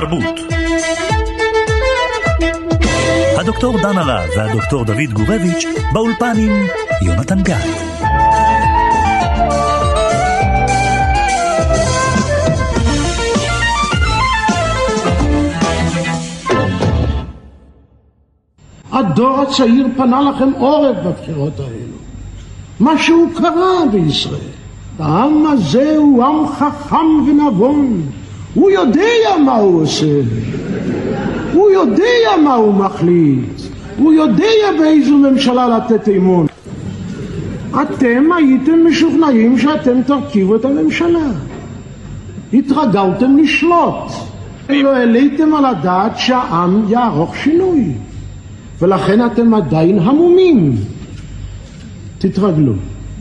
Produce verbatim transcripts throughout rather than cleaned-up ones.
התרבות. הדוקטור דן הרב והדוקטור דוד גורביץ' באולפן עם יונתן גת. הדור הצעיר פנה לכם עורף בבחירות האלו. משהו קרה בישראל. העם הזה הוא עם חכם ונבון. הוא יודע מה הוא עושה. הוא יודע מה הוא מחליט. הוא יודע באיזו ממשלה לתת אמון. אתם הייתם משוכנעים שאתם תרכיבו את הממשלה. התרגלתם לשלוט. לא העליתם על הדעת שהעם יערוך שינוי. ולכן אתם עדיין המומים. תתרגלו.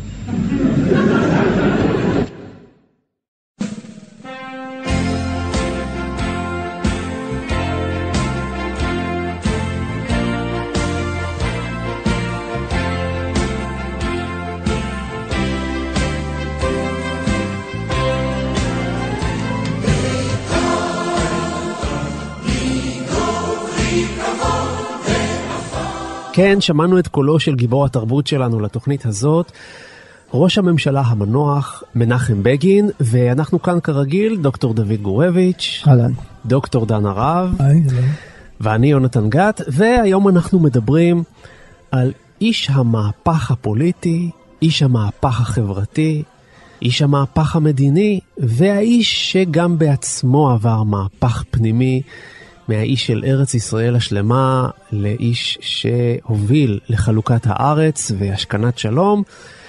כן, שמענו את קולו של גיבור התרבות שלנו לתוכנית הזאת, ראש הממשלה המנוח מנחם בגין, ואנחנו כאן כרגיל, דוקטור דוד גורביץ', אהלן. דוקטור דן הרב, היי, ואני יונתן גת, והיום אנחנו מדברים על איש המהפך הפוליטי, איש המהפך החברתי, איש המהפך המדיני, והאיש שגם בעצמו עבר מהפך פנימי, מהאיש של ארץ ישראל השלמה לאיש שהוביל לחלוקת הארץ והשכנת שלום.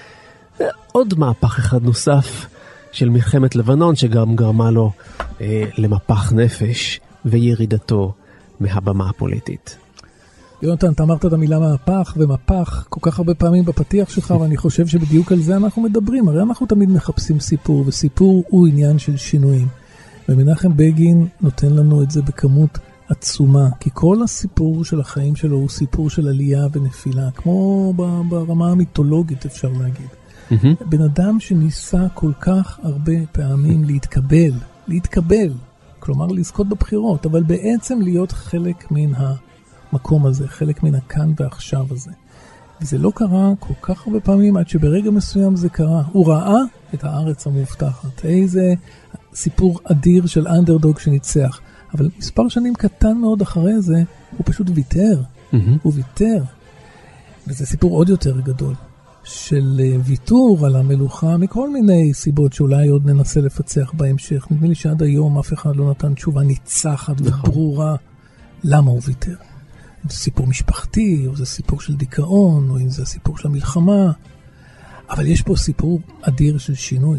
עוד מהפך אחד נוסף של מלחמת לבנון שגם גרמה לו אה, למפח נפש וירידתו מהבמה הפוליטית. יונתן, אתה אמרת את המילה מהפך ומפח כל כך הרבה פעמים בפתיח שלך, ואני חושב שבדיוק על זה אנחנו מדברים. הרי אנחנו תמיד מחפשים סיפור, וסיפור הוא עניין של שינויים. ומנחם בגין נותן לנו את זה בכמות עצומה, כי כל הסיפור של החיים שלו הוא סיפור של עלייה ונפילה, כמו ברמה המיתולוגית אפשר להגיד. Mm-hmm. בן אדם שניסה כל כך הרבה פעמים להתקבל, להתקבל, כלומר לזכות בבחירות, אבל בעצם להיות חלק מן המקום הזה, חלק מן הכאן ועכשיו הזה. וזה לא קרה כל כך הרבה פעמים, עד שברגע מסוים זה קרה. הוא ראה את הארץ המובטחת. איזה סיפור אדיר של אנדרדוג שניצח. אבל מספר שנים קטן מאוד אחרי זה, הוא פשוט ויתר. Mm-hmm. הוא ויתר. וזה סיפור עוד יותר גדול, של ויתור על המלוכה, מכל מיני סיבות שאולי עוד ננסה לפצח בהמשך. נדמה לי שעד היום אף אחד לא נתן תשובה ניצחת וברורה למה הוא ויתר. אם זה סיפור משפחתי, או זה סיפור של דיכאון, או אם זה סיפור של המלחמה. אבל יש פה סיפור אדיר של שינוי.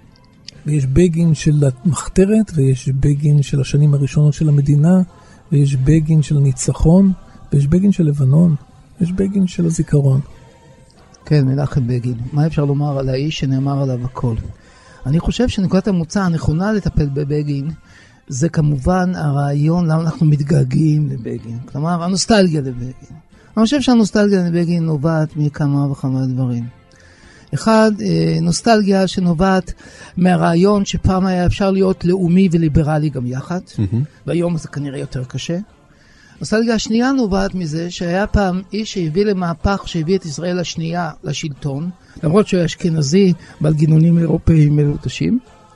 ויש בגין של המחתרת, ויש בגין של השנים הראשונות של המדינה, ויש בגין של הניצחון, ויש בגין של לבנון, ויש בגין של הזיכרון. כן, מנחם בגין. מה אפשר לומר על האיש שנאמר עליו הכל? אני חושב שנקודת המוצא הנכונה לטפל בבגין, זה כמובן הרעיון למה אנחנו מתגעגעים לבגין. כלומר, הנוסטלגיה לבגין. אני חושב שהנוסטלגיה לבגין נובעת מכמה וכמה דברים. אחד, נוסטלגיה שנובעת מהרעיון שפעם היה אפשר להיות לאומי וליברלי גם יחד, mm-hmm. והיום זה כנראה יותר קשה. נוסטלגיה השנייה נובעת מזה שהיה פעם איש שהביא למהפך שהביא את ישראל השנייה לשלטון, למרות שהוא אשכנזי בעל גינונים אירופאיים מלוטשים.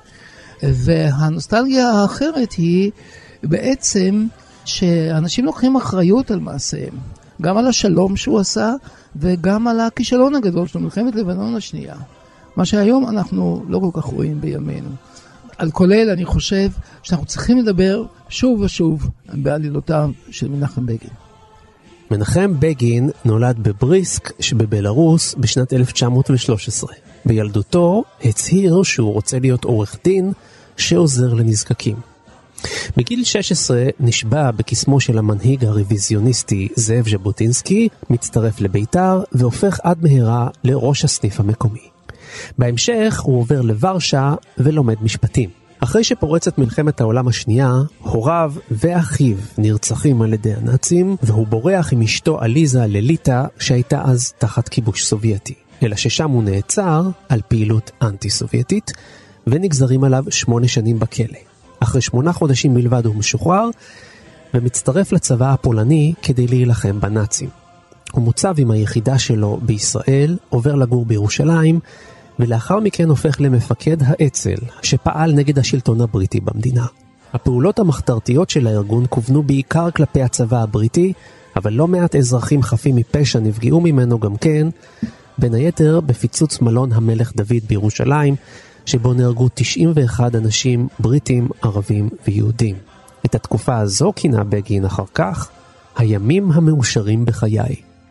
והנוסטלגיה האחרת היא בעצם שאנשים לוקחים אחריות על מעשיהם, גם על השלום שהוא עשה וגם על הכישלון הגדול של מלחמת לבנון השנייה, מה שהיום אנחנו לא כל כך רואים בימינו. על כולל אני חושב שאנחנו צריכים לדבר שוב ושוב בעלילותיו של מנחם בגין. מנחם בגין נולד בבריסק שבבלרוס בשנת אלף תשע מאות ושלוש עשרה. בילדותו הצהיר שהוא רוצה להיות עורך דין שעוזר לנזקקים. בגיל שש עשרה נשבע בקסמו של המנהיג הרוויזיוניסטי זאב ז'בוטינסקי, מצטרף לביתר והופך עד מהרה לראש הסניף המקומי. בהמשך הוא עובר לוורשה ולומד משפטים. אחרי שפורצת מלחמת העולם השנייה, הוריו ואחיו נרצחים על ידי הנאצים, והוא בורח עם אשתו אליזה לליטא שהייתה אז תחת כיבוש סובייטי. אלא ששם הוא נעצר על פעילות אנטי-סובייטית, ונגזרים עליו שמונה שנים בכלא. אחרי שמונה חודשים בלבד הוא משוחרר, ומצטרף לצבא הפולני כדי להילחם בנאצים. הוא מוצב עם היחידה שלו בישראל, עובר לגור בירושלים, ולאחר מכן הופך למפקד האצ"ל, שפעל נגד השלטון הבריטי במדינה. הפעולות המחתרתיות של הארגון כוונו בעיקר כלפי הצבא הבריטי, אבל לא מעט אזרחים חפים מפשע נפגעו ממנו גם כן, בין היתר בפיצוץ מלון המלך דוד בירושלים, שבו נהרגו תשעים ואחד אנשים בריטים, ערבים ויהודים. את התקופה הזו כינה בגין אחר כך הימים המאושרים בחיי.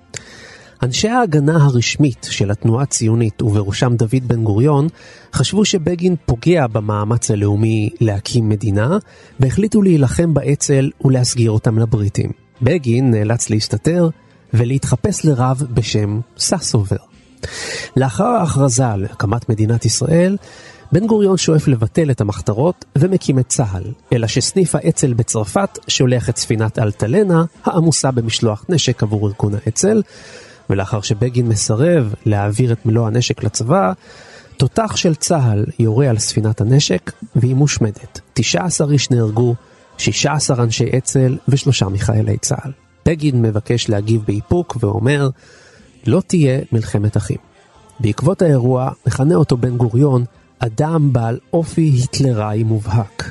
אנשי ההגנה הרשמית של התנועה הציונית ובראשם דוד בן גוריון חשבו שבגין פוגע במאמץ הלאומי להקים מדינה, והחליטו להילחם באצ"ל ולהסגיר אותם לבריטים. בגין נאלץ להסתתר ולהתחפש לרב בשם ססובר. לאחר ההכרזה על הקמת מדינת ישראל, בן גוריון שואף לבטל את המחתרות ומקים את צה"ל, אלא שסניף האצ"ל בצרפת שולח את ספינת אלטלנה העמוסה במשלוח נשק עבור ארגון האצ"ל, ולאחר שבגין מסרב להעביר את מלוא הנשק לצבא, תותח של צה"ל יורה על ספינת הנשק והיא מושמדת. תשעה עשר איש נהרגו, שישה עשר אנשי אצ"ל ושלושה מחיילי צה"ל. בגין מבקש להגיב באיפוק ואומר, לא תהיה מלחמת אחים. בעקבות האירוע מכנה אותו בן גוריון אדם בעל אופי היטלראי מובהק.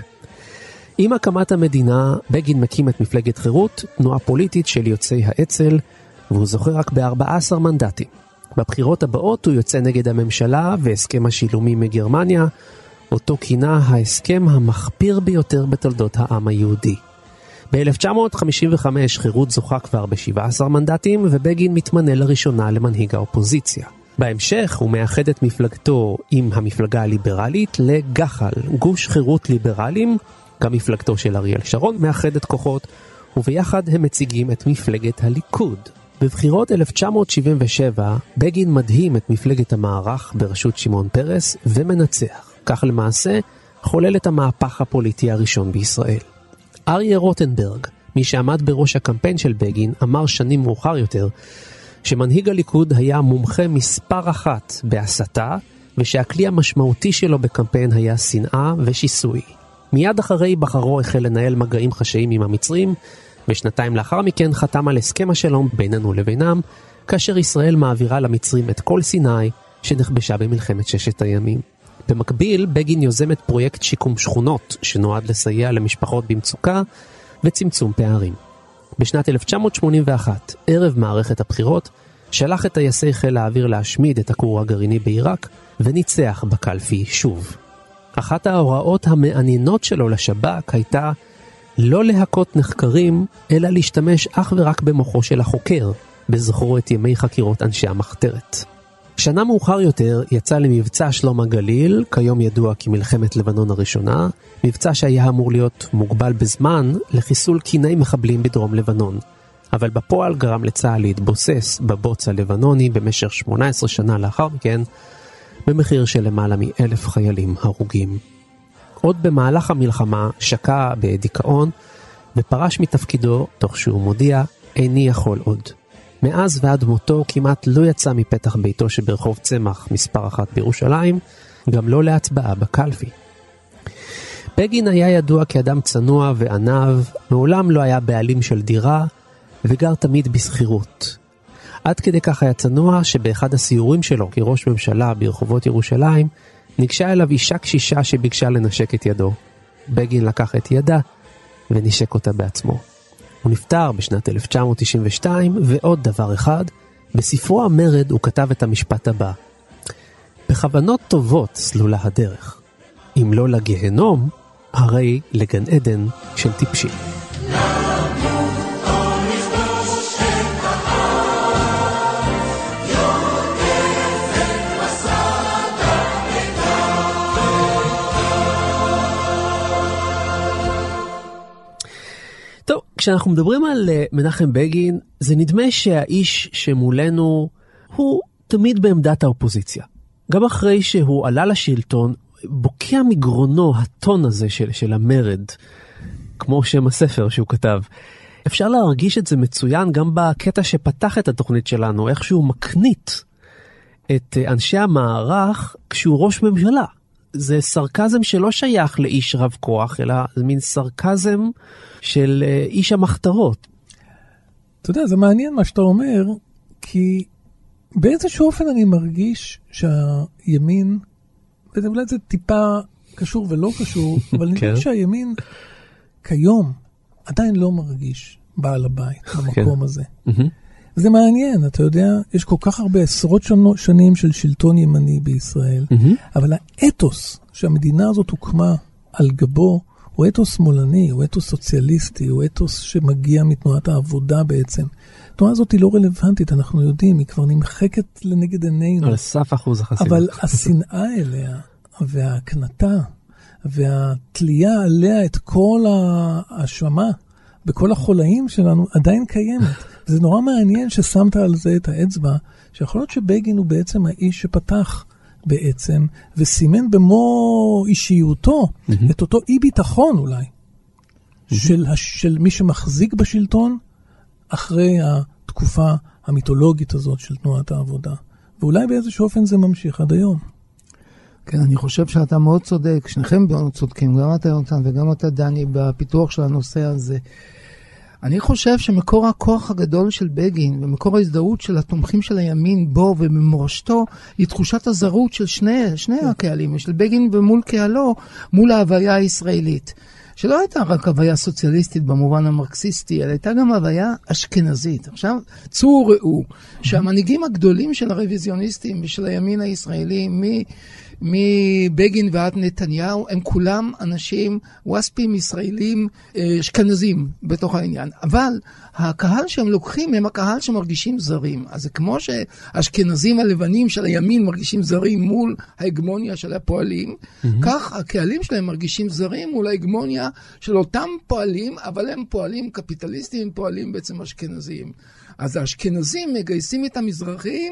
עם הקמת המדינה, בגין מקים את מפלגת חירות, תנועה פוליטית של יוצאי האצ"ל, והוא זוכה רק ב-ארבעה עשר מנדטים. בבחירות הבאות הוא יוצא נגד הממשלה והסכם השילומים מגרמניה, אותו כינה ההסכם המחפיר ביותר בתולדות העם היהודי. ב-אלף תשע מאות חמישים וחמש חירות זוכה כבר ב-שבעה עשר מנדטים, ובגין מתמנה לראשונה למנהיג האופוזיציה. בהמשך הוא מאחד את מפלגתו עם המפלגה הליברלית לגח"ל, גוש חירות ליברלים, גם מפלגתו של אריאל שרון מאחדת כוחות, וביחד הם מציגים את מפלגת הליכוד. בבחירות אלף תשע מאות שבעים ושבע בגין מדהים את מפלגת המערך בראשות שמעון פרס ומנצח. כך למעשה חולל את המהפך הפוליטי הראשון בישראל. אריה רוטנברג, מי שעמד בראש הקמפיין של בגין, אמר שנים מאוחר יותר שמנהיג הליכוד היה מומחה מספר אחת בהסתה, ושהכלי המשמעותי שלו בקמפיין היה שנאה ושיסוי. מיד אחרי בחרו החל לנהל מגעים חשאיים עם המצרים, ושנתיים לאחר מכן חתם על הסכם השלום בינינו לבינם, כאשר ישראל מעבירה למצרים את כל סיני שנכבשה במלחמת ששת הימים. במקביל, בגין יוזם את פרויקט שיקום שכונות, שנועד לסייע למשפחות במצוקה וצמצום פערים. בשנת אלף תשע מאות שמונים ואחת, ערב מערכת הבחירות, שלח את טייסי חיל האוויר להשמיד את הכור הגרעיני בעיראק, וניצח בקלפי שוב. אחת ההוראות המעניינות שלו לשב"כ הייתה לא להכות נחקרים, אלא להשתמש אך ורק במוחו של החוקר, בזכרו את ימי חקירות אנשי המחתרת. שנה מאוחר יותר יצא למבצע שלום הגליל, כיום ידוע כמלחמת לבנון הראשונה, מבצע שהיה אמור להיות מוגבל בזמן לחיסול קיני מחבלים בדרום לבנון, אבל בפועל גרם לצה"ל להתבוסס בבוץ הלבנוני במשך שמונה עשרה שנה לאחר מכן, במחיר של למעלה מאלף חיילים הרוגים. עוד במהלך המלחמה שקע בדיכאון ופרש מתפקידו תוך שהוא מודיע, איני יכול עוד. מאז ועד מותו כמעט לא יצא מפתח ביתו שברחוב צמח מספר אחת בירושלים, גם לא להצבעה בקלפי. בגין היה ידוע כאדם צנוע וענב, מעולם לא היה בעלים של דירה, וגר תמיד בסחירות. עד כדי כך היה צנוע שבאחד הסיורים שלו כראש ממשלה ברחובות ירושלים, ניגשה אליו אישה קשישה שביקשה לנשק את ידו. בגין לקח את ידה ונשק אותה בעצמו. הוא נפטר בשנת אלף תשע מאות תשעים ושתיים, ועוד דבר אחד, בספרו המרד הוא כתב את המשפט הבא: בכוונות טובות סלולה הדרך, אם לא לגהנום, הרי לגן עדן של טיפשים. טוב, כשאנחנו מדברים על מנחם בגין, זה נדמה שהאיש שמולנו הוא תמיד בעמדת האופוזיציה. גם אחרי שהוא עלה לשלטון, בוקע מגרונו הטון הזה של, של המרד, כמו שם הספר שהוא כתב. אפשר להרגיש את זה מצוין גם בקטע שפתח את התוכנית שלנו, איך שהוא מקנית את אנשי המערך כשהוא ראש ממשלה. זה סרקזם שלא שייך לאיש רב כוח, אלא זה מין סרקזם של איש המחתרות. אתה יודע, זה מעניין מה שאתה אומר, כי באיזשהו אופן אני מרגיש שהימין, ואולי זה טיפה קשור ולא קשור, אבל אני חושב שהימין כיום עדיין לא מרגיש בעל הבית במקום הזה. זה מעניין, אתה יודע, יש כל כך הרבה עשרות שנים של שלטון ימני בישראל, אבל האתוס שהמדינה הזאת הוקמה על גבו, הוא אתוס שמאלני, הוא אתוס סוציאליסטי, הוא אתוס שמגיע מתנועת העבודה בעצם. התנועה הזאת היא לא רלוונטית, אנחנו יודעים, היא כבר נמחקת לנגד עינינו. על סף אחוז החסינות. אבל השנאה אליה, וההקנתה, והתלייה עליה את כל האשמה, בכל החולאים שלנו, עדיין קיימת. זה נורא מעניין ששמת על זה את האצבע, שיכול להיות שבגין הוא בעצם האיש שפתח בעצם, וסימן במו אישיותו, mm-hmm. את אותו אי ביטחון אולי, mm-hmm. של, של מי שמחזיק בשלטון, אחרי התקופה המיתולוגית הזאת של תנועת העבודה. ואולי באיזשהו אופן זה ממשיך עד היום. כן, אני חושב שאתה מאוד צודק, שניכם מאוד צודקים, גם אתה יונתן וגם אתה דני, בפיתוח של הנושא הזה. אני חושב שמקור הכוח הגדול של בגין, ומקור ההזדהות של התומכים של הימין בו ובמורשתו, היא תחושת הזרות של שני, שני הקהלים, של בגין ומול קהלו, מול ההוויה הישראלית. שלא הייתה רק הוויה סוציאליסטית במובן המרקסיסטי, אלא הייתה גם הוויה אשכנזית. עכשיו, צאו ראו, שהמנהיגים הגדולים של הרוויזיוניסטים ושל הימין הישראלי, מבגין ועד נתניהו, הם כולם אנשים ווספים ישראלים אשכנזים בתוך העניין. אבל הקהל שהם לוקחים הם הקהל שמרגישים זרים. אז זה כמו שהאשכנזים הלבנים של הימין מרגישים זרים מול ההגמוניה של הפועלים, mm-hmm. כך הקהלים שלהם מרגישים זרים מול ההגמוניה של אותם פועלים, אבל הם פועלים קפיטליסטים, הם פועלים בעצם אשכנזים. אז האשכנזים מגייסים את המזרחים,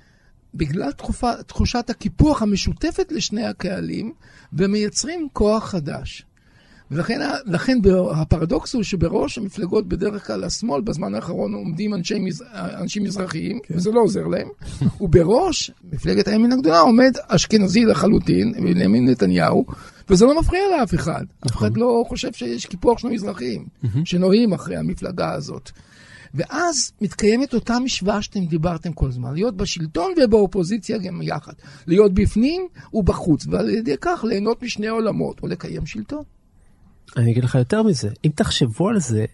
בגלל תחופה, תחושת הקיפוח המשותפת לשני הקהלים, ומייצרים כוח חדש. ולכן לכן הפרדוקס הוא שבראש המפלגות בדרך כלל השמאל, בזמן האחרון עומדים אנשי, אנשי מזרחיים, כן. וזה לא עוזר להם, ובראש מפלגת הימין הגדולה עומד אשכנזי לחלוטין, בנימין נתניהו, וזה לא מפריע לאף אחד. אף אחד לא חושב שיש קיפוח של מזרחיים, שנועים אחרי המפלגה הזאת. ואז מתקיימת אותה משוואה שאתם דיברתם כל זמן, להיות בשלטון ובאופוזיציה גם יחד, להיות בפנים ובחוץ, ועל ידי כך ליהנות משני עולמות, או לקיים שלטון. אני אגיד לך יותר מזה, אם תחשבו על זה,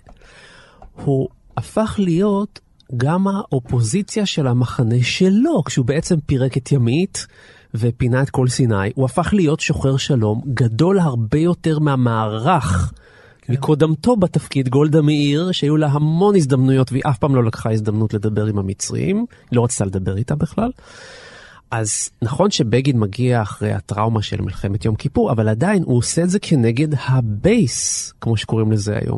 הוא הפך להיות גם האופוזיציה של המחנה שלו, כשהוא בעצם פירק את ימית ופינה את כל סיני, הוא הפך להיות שוחר שלום גדול הרבה יותר מהמערך, כן. מקודמתו בתפקיד גולדה מאיר, שהיו לה המון הזדמנויות, והיא אף פעם לא לקחה הזדמנות לדבר עם המצרים, היא לא רצתה לדבר איתה בכלל. אז נכון שבגין מגיע אחרי הטראומה של מלחמת יום כיפור, אבל עדיין הוא עושה את זה כנגד הבייס, כמו שקוראים לזה היום.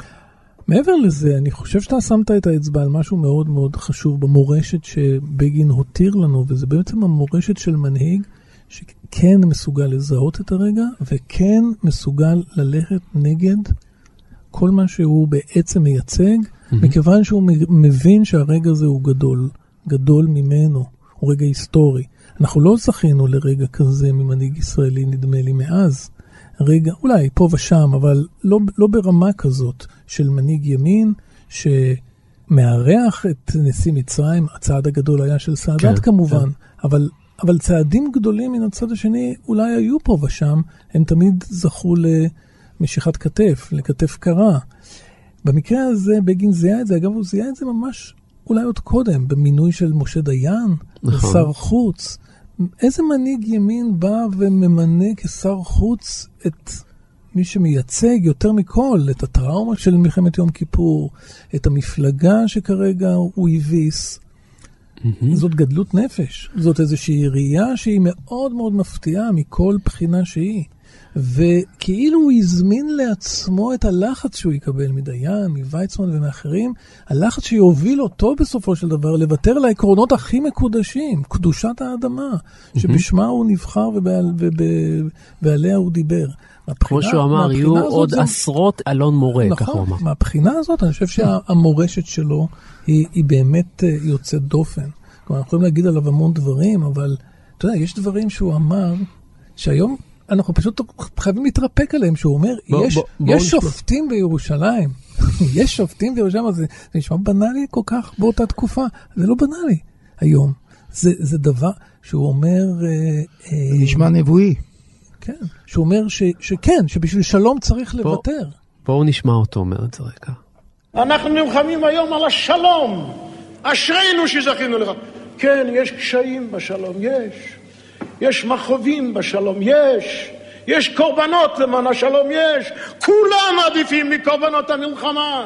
מעבר לזה, אני חושב שאתה שמת את האצבע על משהו מאוד מאוד חשוב במורשת שבגין הותיר לנו, וזה בעצם המורשת של מנהיג, שכן מסוגל לזהות את הרגע, וכן מסוגל ללכת נגד כל מה שהוא בעצם מייצג, mm-hmm. מכיוון שהוא מבין שהרגע הזה הוא גדול, גדול ממנו, הוא רגע היסטורי. אנחנו לא זכינו לרגע כזה ממנהיג ישראלי, נדמה לי, מאז. רגע, אולי פה ושם, אבל לא, לא ברמה כזאת של מנהיג ימין, שמארח את נשיא מצרים, הצעד הגדול היה של סאדאת כן, כמובן, כן. אבל... אבל צעדים גדולים מן הצד השני אולי היו פה ושם, הם תמיד זכו למשיכת כתף, לכתף קרה. במקרה הזה בגין זיהה את זה, אגב הוא זיהה את זה ממש אולי עוד קודם, במינוי של משה דיין, נכון. לשר חוץ. איזה מנהיג ימין בא וממנה כשר חוץ את מי שמייצג יותר מכל, את הטראומה של מלחמת יום כיפור, את המפלגה שכרגע הוא הביס, Mm-hmm. זאת גדלות נפש, זאת איזושהי ראייה שהיא מאוד מאוד מפתיעה מכל בחינה שהיא, וכאילו הוא הזמין לעצמו את הלחץ שהוא יקבל מדיין, מוויצמן ומאחרים, הלחץ שיוביל אותו בסופו של דבר לוותר לעקרונות הכי מקודשים, קדושת האדמה, mm-hmm. שבשמה הוא נבחר ובעל, ובעליה הוא דיבר. כמו שהוא אמר, יהיו עוד זה... עשרות אלון מורה, נכון, ככה הוא אמר. מהבחינה הזאת, אני חושב שהמורשת שלו היא, היא באמת יוצאת דופן. כלומר, אנחנו יכולים להגיד עליו המון דברים, אבל אתה יודע, יש דברים שהוא אמר, שהיום אנחנו פשוט חייבים להתרפק עליהם, שהוא אומר, בוא, יש, בוא, יש שופטים בירושלים, יש שופטים בירושלים, זה, זה נשמע בנאלי כל כך באותה תקופה, זה לא בנאלי היום, זה, זה דבר שהוא אומר... זה נשמע נבואי. כן, שהוא אומר ש, שכן, שבשביל שלום צריך בוא, לוותר. בואו נשמע אותו אומר את זה רגע. אנחנו נלחמים היום על השלום, אשרינו שזכינו לך. כן, יש קשיים בשלום, יש. יש מכאובים בשלום, יש. יש קורבנות למען השלום, יש. כולם עדיפים מקורבנות המלחמה.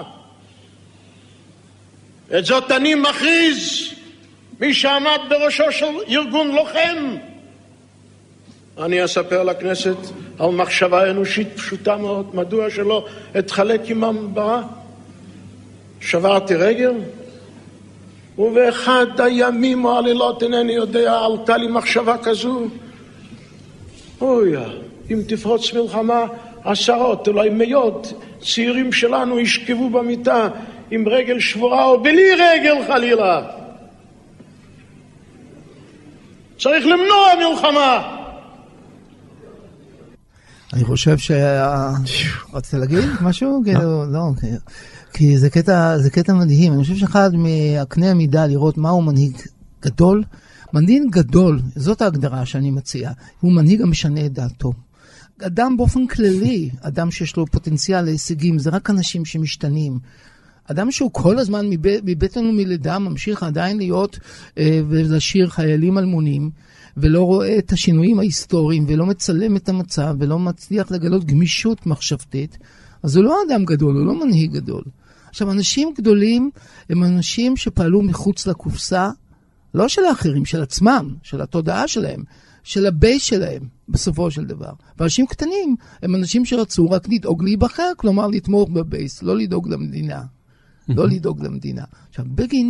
את זאת אני מכריז, מי שעמד בראשו של ארגון לוחם. אני אספר לכנסת על מחשבה אנושית פשוטה מאוד, מדוע שלא אתחלק עמם בה. שברתי רגל, ובאחד הימים או הלילות אינני יודע, עלתה לי מחשבה כזו. אוי, אם תפרוץ מלחמה, עשרות, אולי מאות צעירים שלנו ישכבו במיטה עם רגל שבורה או בלי רגל חלילה. צריך למנוע מלחמה. אני חושב ש... רצית להגיד משהו? לא, כי זה קטע, זה קטע מדהים. אני חושב שאחד מהקנה המידה לראות מהו מנהיג גדול. מנהיג גדול, זאת ההגדרה שאני מציע, הוא מנהיג המשנה את דעתו. אדם באופן כללי, אדם שיש לו פוטנציאל להישגים, זה רק אנשים שמשתנים. אדם שהוא כל הזמן מבטן ומלידה ממשיך עדיין להיות אה, ולשיר חיילים אלמונים, ולא רואה את השינויים ההיסטוריים, ולא מצלם את המצב, ולא מצליח לגלות גמישות מחשבתית, אז הוא לא אדם גדול, הוא לא מנהיג גדול. עכשיו, אנשים גדולים הם אנשים שפעלו מחוץ לקופסה, לא של האחרים, של עצמם, של התודעה שלהם, של הבייס שלהם, בסופו של דבר. ואנשים קטנים הם אנשים שרצו רק לדאוג להיבחר, כלומר לתמוך בבייס, לא לדאוג למדינה. לא לדאוג למדינה. עכשיו, בגין,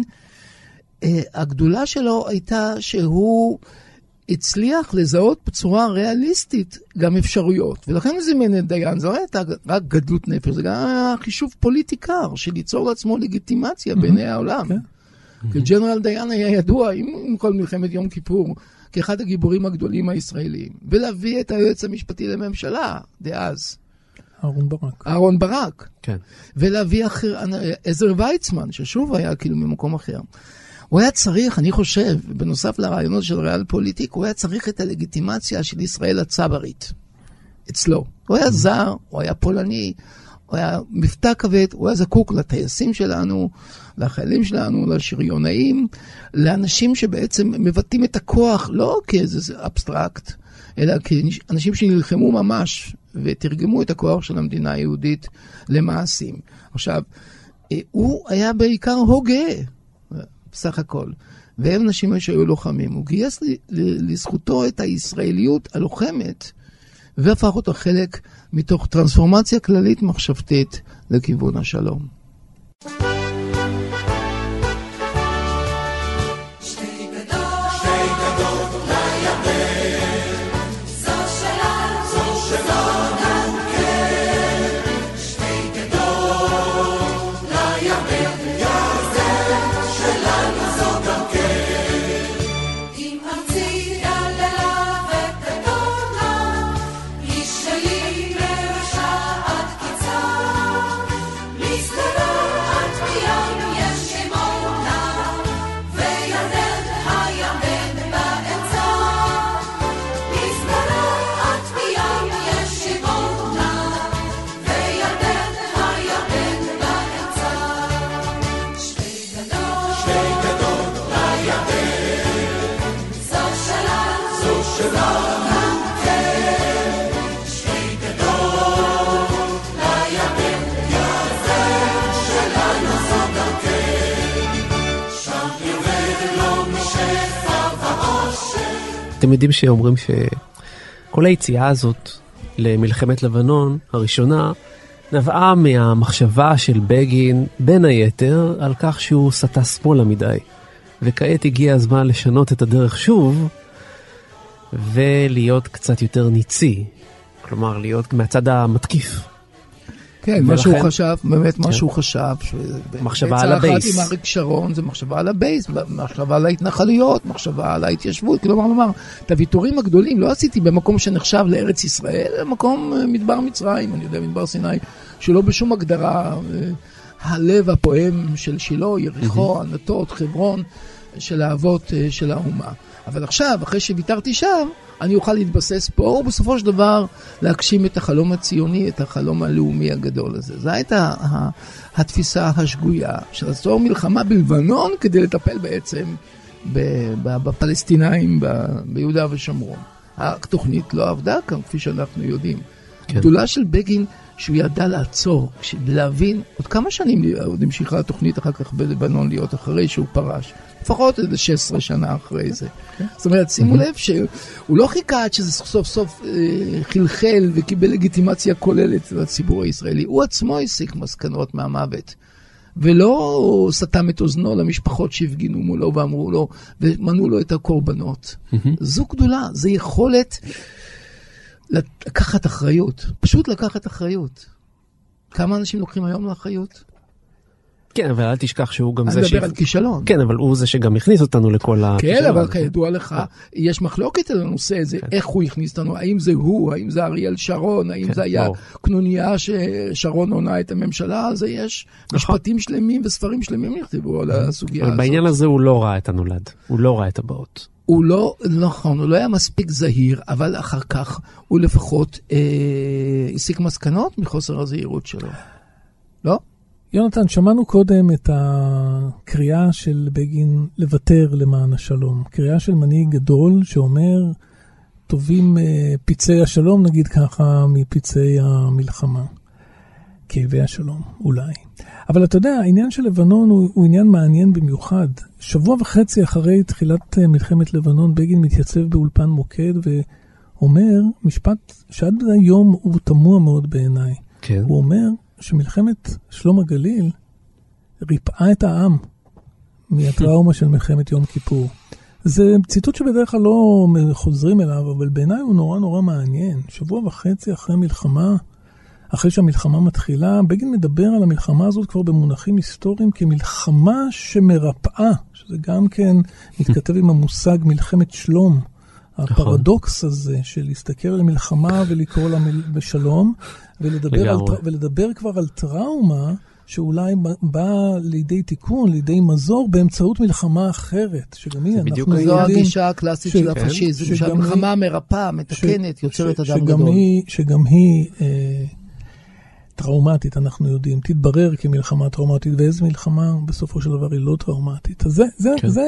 הגדולה שלו הייתה שהוא הצליח לזהות בצורה ריאליסטית גם אפשרויות. ולכן זה זימן את דיין, זה לא הייתה רק גדלות נפש, זה גם היה חישוב פוליטיקר, של ליצור לעצמו לגיטימציה בעיני העולם. כי ג'נרל דיין היה ידוע עם כל מלחמת יום כיפור, כאחד הגיבורים הגדולים הישראלים, ולהביא את היועץ המשפטי לממשלה, דאז. אהרון ברק. אהרון ברק. כן. ולהביא אחר, עזר ויצמן, ששוב היה כאילו ממקום אחר. הוא היה צריך, אני חושב, בנוסף לרעיונות של ריאל פוליטיק, הוא היה צריך את הלגיטימציה של ישראל הצברית. אצלו. הוא היה זר, הוא היה פולני, הוא היה מבטא כבד, הוא היה זקוק לטייסים שלנו, לחיילים שלנו, לשריונאים, לאנשים שבעצם מבטאים את הכוח, לא כאיזה אבסטרקט, אלא כאנשים שנלחמו ממש, ותרגמו את הכוח של המדינה היהודית למעשים. עכשיו, הוא היה בעיקר הוגה, בסך הכל, והם אנשים שהיו לוחמים. הוא גייס לזכותו את הישראליות הלוחמת, והפך אותו חלק מתוך טרנספורמציה כללית מחשבתית לכיוון השלום. אתם יודעים שאומרים שכל היציאה הזאת למלחמת לבנון הראשונה נבעה מהמחשבה של בגין בין היתר על כך שהוא סטה שמאלה מדי, וכעת הגיע הזמן לשנות את הדרך שוב ולהיות קצת יותר ניצי, כלומר להיות מהצד המתקיף. כן, מה שהוא חשב, באמת מה שהוא חשב. מחשבה על הבייס. בעצה אחת עם אריק שרון, זה מחשבה על הבייס, מחשבה על ההתנחלויות, מחשבה על ההתיישבות. כלומר, לומר, את הוויתורים הגדולים לא עשיתי במקום שנחשב לארץ ישראל, במקום מדבר מצרים, אני יודע, מדבר סיני, שלא בשום הגדרה, הלב הפועם של שילה, יריחו, ענתות, חברון, של האבות של האומה. אבל עכשיו, אחרי שוויתרתי שם, אני אוכל להתבסס פה, ובסופו של דבר להגשים את החלום הציוני, את החלום הלאומי הגדול הזה. זו הייתה התפיסה השגויה של לעצור מלחמה בלבנון, כדי לטפל בעצם בפלסטינאים, ביהודה ושומרון. התוכנית לא עבדה כאן, כפי שאנחנו יודעים. כן. גדולה של בגין, שהוא ידע לעצור, להבין, עוד כמה שנים עוד המשיכה התוכנית אחר כך בלבנון להיות אחרי שהוא פרש. לפחות איזה שש עשרה שנה אחרי זה. זאת אומרת, שימו לב שהוא לא חיכה עד שזה סוף סוף חלחל וקיבל לגיטימציה כוללת לציבור הישראלי. הוא עצמו הסיק מסקנות מהמוות. ולא סתם את אוזנו למשפחות שהפגינו מולו ואמרו לו, ומנו לו את הקורבנות. זו גדולה, זו יכולת לקחת אחריות. פשוט לקחת אחריות. כמה אנשים לוקחים היום לאחריות? כן, אבל אל תשכח שהוא גם זה אני מדבר על כישלון. כן, אבל הוא זה שגם הכניס אותנו לכל הכישלון. כן, אבל כידוע לך, יש מחלוקת על הנושא הזה, איך הוא הכניס אותנו, האם זה הוא, האם זה אריאל שרון, האם זה היה קנוניה ששרון עונה את הממשלה, אז יש משפטים שלמים וספרים שלמים נכתבו על הסוגיה הזאת. בעניין הזה הוא לא ראה את הנולד, הוא לא ראה את הבאות. הוא לא, נכון, הוא לא היה מספיק זהיר, אבל אחר כך הוא לפחות הסיק מסקנות מחוסר הזהירות שלו. לא? יונתן, שמענו קודם את הקריאה של בגין לוותר למען השלום. קריאה של מנהיג גדול שאומר, טובים פיצי השלום, נגיד ככה, מפיצי המלחמה. כאבי השלום, אולי. אבל אתה יודע, העניין של לבנון הוא, הוא עניין מעניין במיוחד. שבוע וחצי אחרי תחילת מלחמת לבנון, בגין מתייצב באולפן מוקד ואומר משפט שעד היום הוא תמוה מאוד בעיניי. כן. הוא אומר, שמלחמת שלום הגליל ריפאה את העם מהטראומה של מלחמת יום כיפור. זה ציטוט שבדרך כלל לא חוזרים אליו, אבל בעיניי הוא נורא נורא מעניין. שבוע וחצי אחרי מלחמה, אחרי שהמלחמה מתחילה, בגין מדבר על המלחמה הזאת כבר במונחים היסטוריים כמלחמה שמרפאה, שזה גם כן מתכתב עם המושג מלחמת שלום. הפרדוקס הזה של להסתכל על מלחמה ולקרוא לה בשלום, ולדבר, על, ולדבר כבר על טראומה שאולי באה לידי תיקון, לידי מזור, באמצעות מלחמה אחרת, שגם היא, אנחנו יודעים... זו הגישה הקלאסית של הפשיזם, שהמלחמה מרפאה, מתקנת, יוצרת אדם גדול. שגם היא אה, טראומטית, אנחנו יודעים, תתברר כמלחמה טראומטית, ואיזו מלחמה בסופו של דבר היא לא טראומטית. אז זה, זה, כן. זה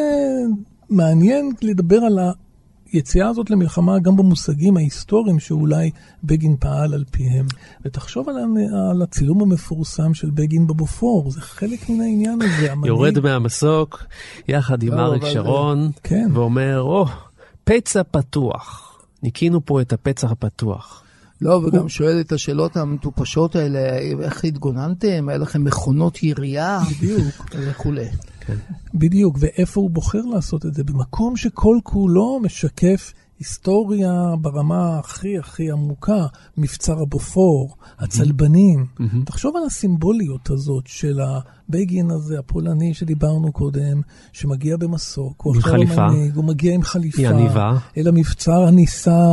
מעניין לדבר על ה... יציאה הזאת למלחמה גם במושגים ההיסטוריים שאולי בגין פעל על פיהם. ותחשוב על, על הצילום המפורסם של בגין בבופור, זה חלק מן העניין הזה. המנהיג... יורד מהמסוק יחד עם אריק שרון, כן. ואומר, או, פצע פתוח. ניקינו פה את הפצע הפתוח. לא, וגם הוא... שואל את השאלות המטופשות האלה, איך התגוננתם? היה לכם מכונות ירייה? בדיוק. וכולי. כן. בדיוק, ואיפה הוא בוחר לעשות את זה? במקום שכל כולו משקף היסטוריה ברמה הכי הכי עמוקה, מבצר הבופור, הצלבנים. Mm-hmm. תחשוב על הסימבוליות הזאת של הבגין הזה, הפולני שדיברנו קודם, שמגיע במסוק, הוא עכשיו המנהיג, הוא מגיע עם חליפה, יניבה. אל המבצר הניסה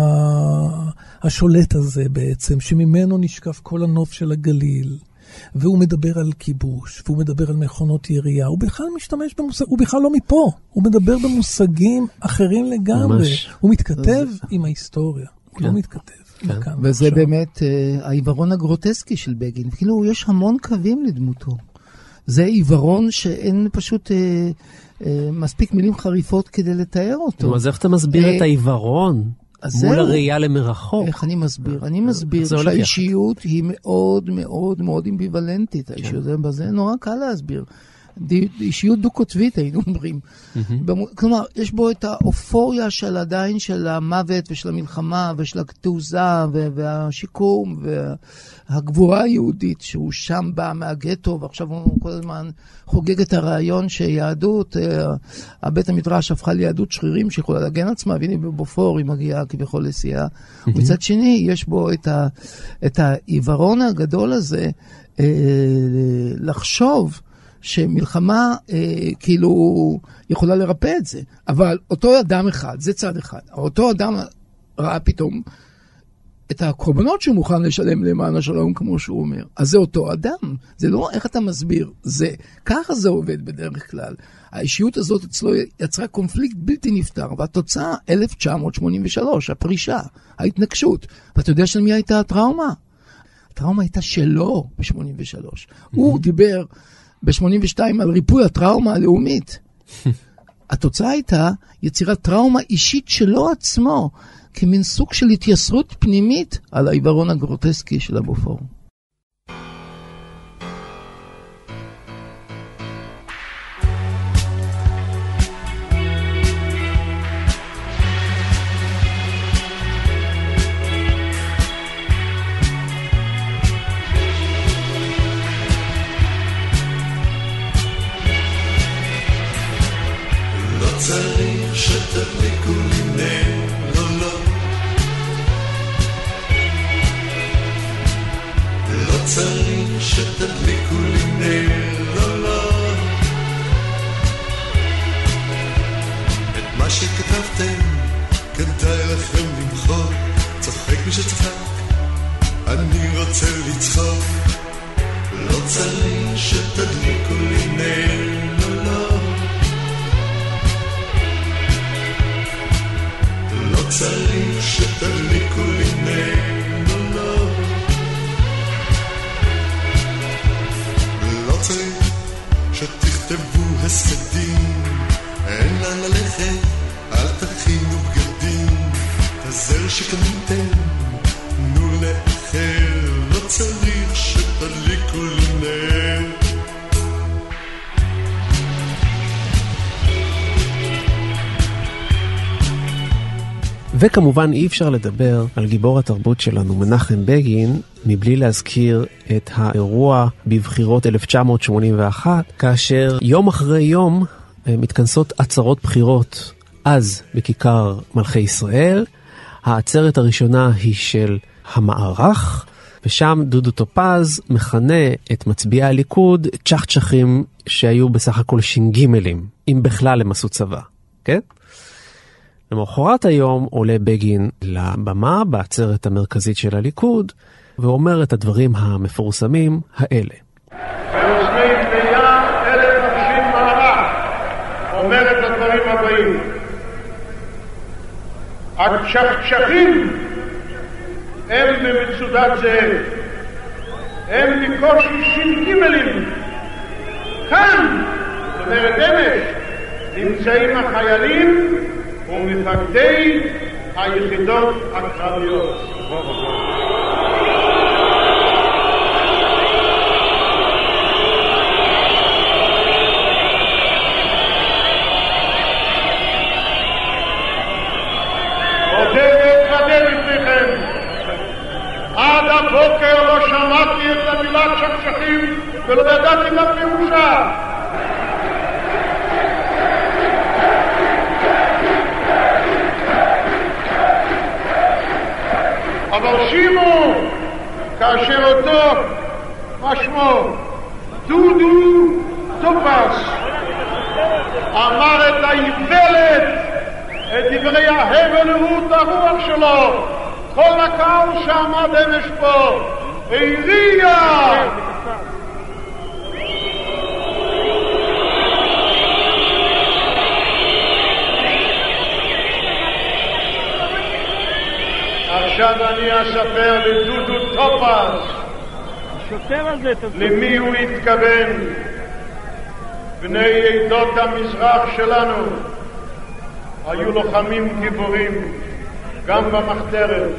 והשולט וה... הזה בעצם, שממנו נשקף כל הנוף של הגליל. והוא מדבר על כיבוש, והוא מדבר על מכונות ירייה, הוא בכלל משתמש במושג, הוא בכלל לא מפה, הוא מדבר במושגים אחרים לגמרי, ממש. הוא מתכתב זה... עם ההיסטוריה, כן. הוא לא מתכתב. כן. וזה עכשיו. באמת uh, העיוורון הגרוטסקי של בגין, כאילו יש המון קווים לדמותו, זה עיוורון שאין פשוט... Uh, uh, מספיק מילים חריפות כדי לתאר אותו. אז איך אתה מסביר את העיוורון? מול הראייה למרחוק. איך אני מסביר? אני מסביר שהאישיות היא מאוד מאוד מאוד אמביוולנטית. האישיות זה נורא קל להסביר. אישיות דו-קוטבית, היינו אומרים. כלומר, יש בו את האופוריה של עדיין של המוות ושל המלחמה ושל התעוזה והשיקום והגבורה היהודית, שהוא שם בא מהגטו, ועכשיו הוא כל הזמן חוגג את הרעיון שיהדות, הבית המדרש הפכה ליהדות שרירים שיכולה להגן עצמה, והנה בבופור היא מגיעה כביכול לשיאה. ומצד שני, יש בו את, ה, את העיוורון הגדול הזה, אה, לחשוב שמלחמה אה, כאילו יכולה לרפא את זה. אבל אותו אדם אחד, זה צד אחד, אותו אדם ראה פתאום את הקורבנות שהוא מוכן לשלם למען השלום, כמו שהוא אומר. אז זה אותו אדם. זה לא איך אתה מסביר. זה, ככה זה עובד בדרך כלל. האישיות הזאת אצלו יצרה קונפליקט בלתי נפתר, והתוצאה אלף תשע מאות שמונים ושלוש, הפרישה, ההתנגשות. ואתה יודע של מי הייתה הטראומה? הטראומה הייתה שלו ב-שמונים ושלוש. הוא דיבר ב-שמונים ושתיים על ריפוי הטראומה הלאומית. התוצאה הייתה יצירת טראומה אישית שלו עצמו, כמין סוג של התייסרות פנימית על העיוורון הגרוטסקי של הבופור. לא צריך שתדליקו לי נר, לא לא לא צריך שתדליקו לי נר, לא לא את מה שכתבתם כדאי לכם למחוק, צוחק מי שצחק, אני רוצה לצחוק. לא צריך שתדליקו לי נר, לא לא לא צריך שתדליקו לי נר, לא לא לא צריך שתכתבו הספדים, אין לאן ללכת, אל תכינו בגדים, הזר שקניתם תנו לאחר, לא צריך שתדליקו לי נר. וכמובן אי אפשר לדבר על גיבור התרבות שלנו, מנחם בגין, מבלי להזכיר את האירוע בבחירות אלף תשע מאות שמונים ואחת, כאשר יום אחרי יום מתכנסות עצרות בחירות, אז בכיכר מלכי ישראל. העצרת הראשונה היא של המערך, ושם דודו טופז מכנה את מצביעי הליכוד צ'חצ'חים שהיו בסך הכל שינגימלים, אם בכלל הם עשו צבא, כן? למחרת היום עולה בגין לבמה בעצרת המרכזית של הליכוד, ואומר את הדברים המפורסמים האלה. ולפני מאה אלף אנשים מערך, אומר את הדברים הבאים. הצ'חצ'חים הם במצודת זאב, הם בקושי שינגימלים. כאן, זאת אומרת אמש, נמצאים החיילים ומפקדי היחידות הקרביות. עודד להתוודא לפניכם, עד הבוקר לא שמעתי את המילה צ'חצ'חים ולא ידעתי מה פירושה. אבל שימו, כאשר אותו, מה שמו, דודו טופז, אמר את האיוולת, את דברי ההבל ורעות הרוח שלו, כל הקהל שעמד אמש פה, העירייה. עכשיו אני אספר לדודו טופז למי הוא התכוון. בני עדות המזרח שלנו היו לוחמים גיבורים גם במחתרת.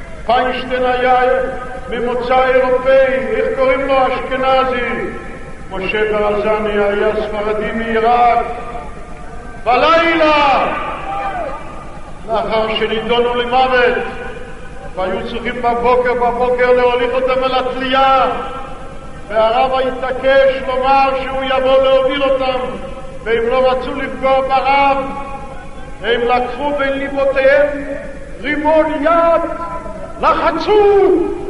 פיינשטיין היה ממוצא אירופאי, איך קוראים לו? אשכנזי. משה ברזני היה ספרדי מעיראק. בלילה, לאחר שנידונו למוות, והיו צריכים בבוקר בבוקר להוליך אותם אל התלייה, והרב התעקש לומר שהוא יבוא להוביל אותם, ואם לא רצו לפגוע ברב, הם לקחו בין ליבותיהם רימון יד, לחצו.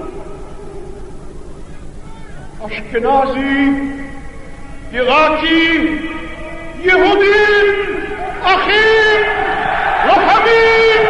אשכנזי, עיראקי, יהודים, אחים, לוחמים.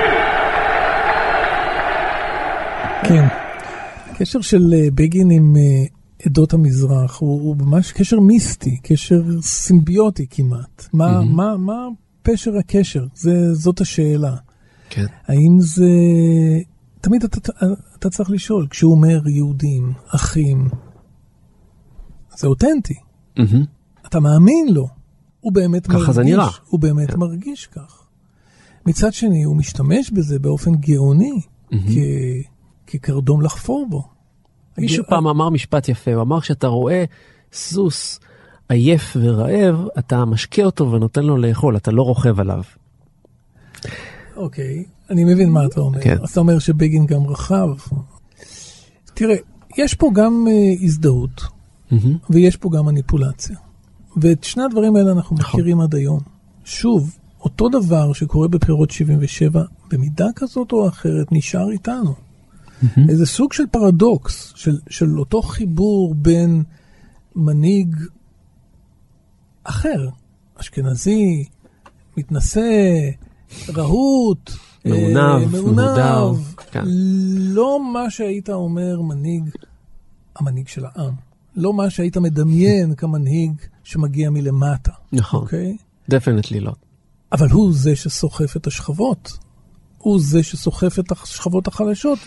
כן, הקשר של בגין עם עדות המזרח הוא, הוא ממש קשר מיסטי, קשר סימביוטי כמעט. מה, mm-hmm. מה, מה פשר הקשר? זה, זאת השאלה. כן. האם זה... תמיד אתה, אתה צריך לשאול, כשהוא אומר יהודים, אחים, זה אותנטי. Mm-hmm. אתה מאמין לו. הוא באמת ככה מרגיש, זה נראה. הוא באמת כן. מרגיש כך. מצד שני, הוא משתמש בזה באופן גאוני, mm-hmm. כ... כקרדום לחפור בו. מישהו פעם אמר משפט יפה, הוא אמר שאתה רואה סוס עייף ורעב, אתה משקה אותו ונותן לו לאכול, אתה לא רוכב עליו. אוקיי, אני מבין מה אתה אומר. כן. אתה אומר שבגין גם רחב. תראה, יש פה גם uh, הזדהות, mm-hmm. ויש פה גם מניפולציה. ואת שני הדברים האלה אנחנו נכון. מכירים עד היום. שוב, אותו דבר שקורה בבחירות שבעים ושבע, במידה כזאת או אחרת, נשאר איתנו. Mm-hmm. איזה סוג של פרדוקס, של, של אותו חיבור בין מנהיג אחר, אשכנזי, מתנשא, רהוט, מעונב, אה, מעונב, כן. לא מה שהיית אומר מנהיג, המנהיג של העם. לא מה שהיית מדמיין כמנהיג שמגיע מלמטה. נכון, okay? definitely לא. אבל הוא זה שסוחף את השכבות. הוא זה שסוחף את השכבות החלשות,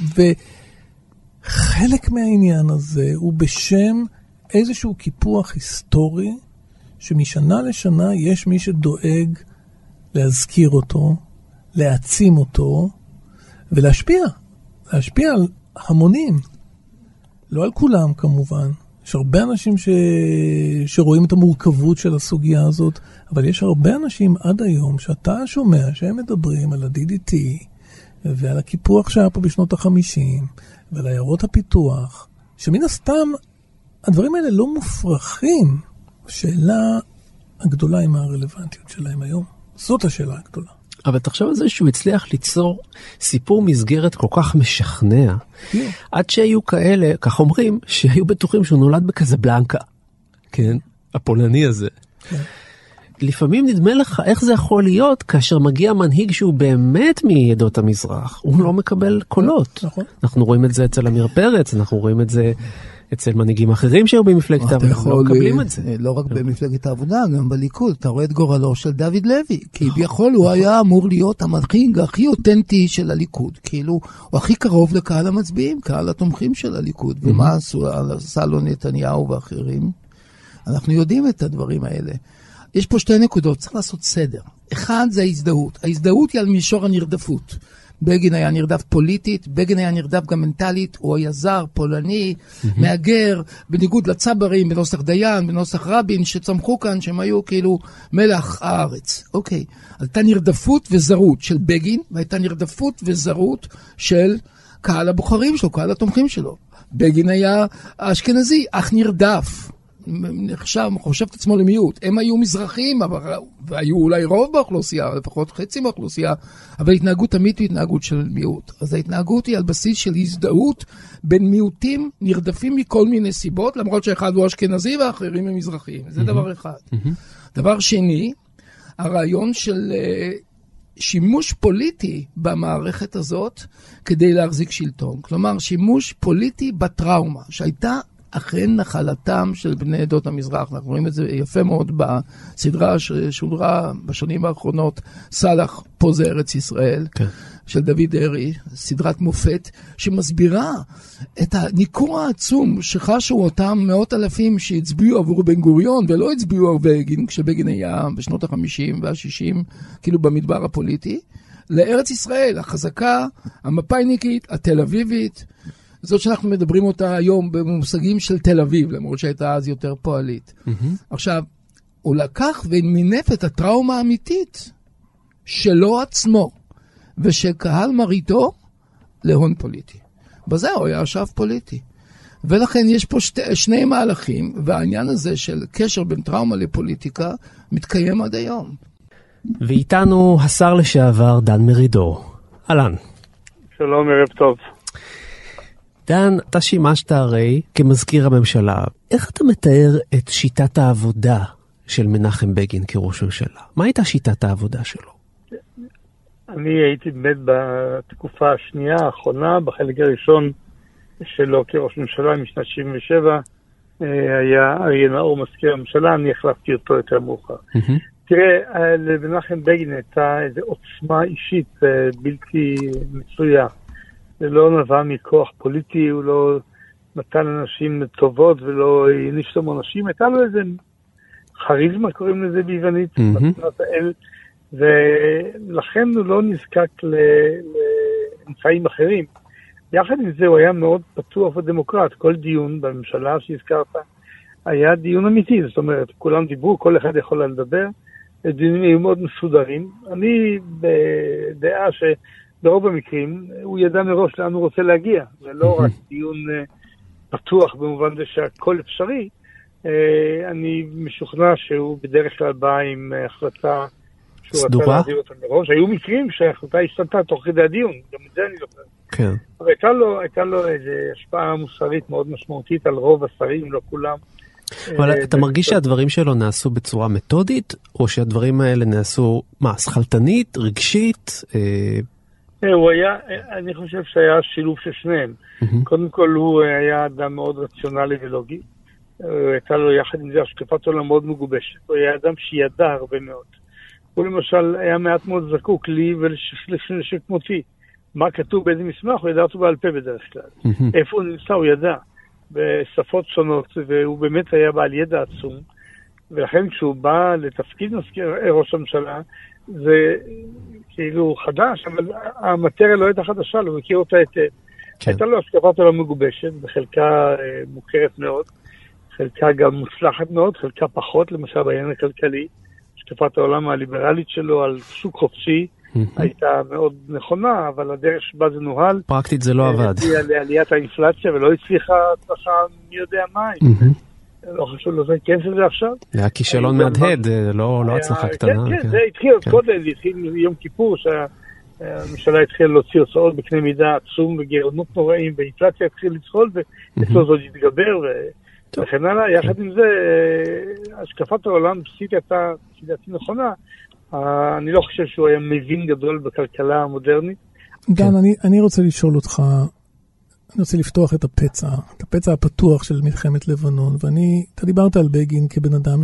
וחלק מהעניין הזה הוא בשם איזשהו קיפוח היסטורי, שמשנה לשנה יש מי שדואג להזכיר אותו, להעצים אותו, ולהשפיע. להשפיע על המונים. לא על כולם כמובן. יש הרבה אנשים ש... שרואים את המורכבות של הסוגיה הזאת, אבל יש הרבה אנשים עד היום שאתה שומע שהם מדברים על ה-די די טי ועל הקיפוח שהיה פה בשנות ה-חמישים ועל עיירות הפיתוח, שמן הסתם הדברים האלה לא מופרכים. השאלה הגדולה היא מה הרלוונטיות שלהם היום. זאת השאלה הגדולה. אבל תחשוב על זה שהוא הצליח ליצור סיפור מסגרת כל כך משכנע, עד שהיו כאלה, כך אומרים, שהיו בטוחים שהוא נולד בקזבלנקה. כן, הפולני הזה. לפעמים נדמה לך איך זה יכול להיות כאשר מגיע מנהיג שהוא באמת מעדות המזרח, הוא לא מקבל קולות. אנחנו רואים את זה אצל אמיר פרץ, אנחנו רואים את זה אצל מנהיגים אחרים שהיו במפלגת העבודה, לא מקבלים את זה. לא רק במפלגת העבודה, גם בליכוד. אתה רואה את גורלו של דוד לוי, כי ביכול הוא היה אמור להיות המנהיג הכי אותנטי של הליכוד, כאילו הוא הכי קרוב לקהל המצביעים, קהל התומכים של הליכוד, ומה עשה לו נתניהו ואחרים. אנחנו יודעים את הדברים האלה. יש פה שתי נקודות, צריך לעשות סדר. אחד זה ההזדהות. ההזדהות היא על מישור הנרדפות. בגין היה נרדף פוליטית, בגין היה נרדף גם מנטלית, הוא היה זר, פולני, מאגר, בניגוד לצברים, בנוסח דיין, בנוסח רבין, שצמחו כאן, שהם היו כאילו מלח הארץ. אוקיי, הייתה נרדפות וזרות של בגין, והייתה נרדפות וזרות של קהל הבוחרים שלו, קהל התומכים שלו. בגין היה אשכנזי, אך נרדף. נחשב, חושב את עצמו למיעוט. הם היו מזרחים, והיו אולי רוב באוכלוסייה, לפחות חצי באוכלוסייה, אבל התנהגות תמיד היא התנהגות של מיעוט. אז ההתנהגות היא על בסיס של הזדהות בין מיעוטים נרדפים מכל מיני סיבות, למרות שאחד הוא אשכנזי ואחרים הם מזרחים. זה דבר אחד. דבר שני, הרעיון של שימוש פוליטי במערכת הזאת כדי להחזיק שלטון. כלומר, שימוש פוליטי בטראומה, שהייתה אכן נחלתם של בני עדות המזרח. אנחנו רואים את זה יפה מאוד בסדרה ששודרה בשנים האחרונות, סלח, פה זה ארץ ישראל, כן. של דוד דרעי, סדרת מופת, שמסבירה את הניכור העצום שחשו אותם מאות אלפים שהצביעו עבור בן גוריון, ולא הצביעו עבור בגין, כשבגין היה בשנות ה-חמישים וה-שישים, כאילו במדבר הפוליטי, לארץ ישראל, החזקה, המפאיניקית, התל אביבית, זאת שאנחנו מדברים אותה היום במושגים של תל אביב, למרות שהייתה אז יותר פועלית. Mm-hmm. עכשיו, הוא לקח ומינף את הטראומה האמיתית שלו עצמו, ושל קהל מריתו להון פוליטי. בזה הוא היה שף פוליטי. ולכן יש פה שתי, שני מהלכים, והעניין הזה של קשר בין טראומה לפוליטיקה מתקיים עד היום. ואיתנו השר לשעבר דן מרידור. אהלן. שלום, ערב טוב. דן, אתה שימשת הרי כמזכיר הממשלה. איך אתה מתאר את שיטת העבודה של מנחם בגין כראש ממשלה? מה הייתה שיטת העבודה שלו? אני הייתי באמת בתקופה השנייה, האחרונה, בחלק הראשון שלו כראש ממשלה משנת שבעים ושבע, היה אריה נאור מזכיר הממשלה, אני החלפתי אותו יותר מאוחר. תראה, למנחם בגין הייתה איזו עוצמה אישית בלתי מצויה. זה לא נבע מכוח פוליטי, הוא לא נתן אנשים טובות ולא העניש להם אנשים, הייתה לו איזה חריזמה, קוראים לזה ביוונית, מתנת האל, ולכן הוא לא נזקק לאמצעים אחרים. יחד עם זה הוא היה מאוד פתוח ודמוקרט. כל דיון בממשלה שהזכרת היה דיון אמיתי, זאת אומרת, כולם דיברו, כל אחד יכול לדבר, דיונים היו מאוד מסודרים. אני בדעה שברוב המקרים הוא ידע מראש לאן הוא רוצה להגיע, ולא רק דיון פתוח במובן זה שהכל אפשרי. אני משוכנע שהוא בדרך כלל בא עם החלטה שהוא רצה להעביר אותה מראש. היו מקרים שההחלטה השתנתה תוך כדי הדיון, גם את זה אני לא חושב. כן. אבל הייתה לו, הייתה לו איזו השפעה מוסרית מאוד משמעותית על רוב השרים, לא כולם. אבל אתה מרגיש שהדברים שלו נעשו בצורה מתודית, או שהדברים האלה נעשו, מה, שכלתנית, רגשית? הוא היה, אני חושב שהיה שילוב של שניהם. קודם כל הוא היה אדם מאוד רציונלי ולוגי. הייתה לו יחד עם זה השקפת עולם מאוד מגובשת. הוא היה אדם שידע הרבה מאוד. הוא למשל היה מעט מאוד זקוק לי ולשכמותי. מה כתוב באיזה מסמך, הוא ידע אותו בעל פה בדרך כלל. איפה הוא נמצא, הוא ידע. בשפות שונות, והוא באמת היה בעל ידע עצום. ולכן כשהוא בא לתפקיד מזכיר ראש הממשלה, זה כאילו חדש, אבל המטריה לא הייתה חדשה, הוא מכיר אותה היטב. כן. הייתה לו השקפת עולם מגובשת, בחלקה אה, מוכרת מאוד, חלקה גם מוצלחת מאוד, חלקה פחות, למשל בעניין הכלכלי. השקפת העולם הליברלית שלו על שוק חופשי, הייתה מאוד נכונה, אבל הדרך שבה זה נוהל... פרקטית זה לא עבד. הגיעה לעליית האינפלציה ולא הצליחה הצלחה מי יודע מה. לא חשוב לזה, כן שזה עכשיו. זה היה כישלון מהדהד, לא הצלחה קטנה. כן, כן, זה התחיל עוד קודם, זה התחיל יום כיפור, שהממשלה התחילה להוציא הוצאות בקנה מידה עצום וגירעונות נוראים, ואינפלציה התחיל לצחול, ואצלו זאת התגבר, וכן הלאה. יחד עם זה, השקפת העולם בסיסית הייתה נכונה, אני לא חושב שהוא היה מבין גדול בכלכלה המודרנית. דן, אני, אני רוצה לשאול אותך, אני רוצה לפתוח את הפצע, את הפצע הפתוח של מלחמת לבנון, ואני, אתה דיברת על בגין כבן אדם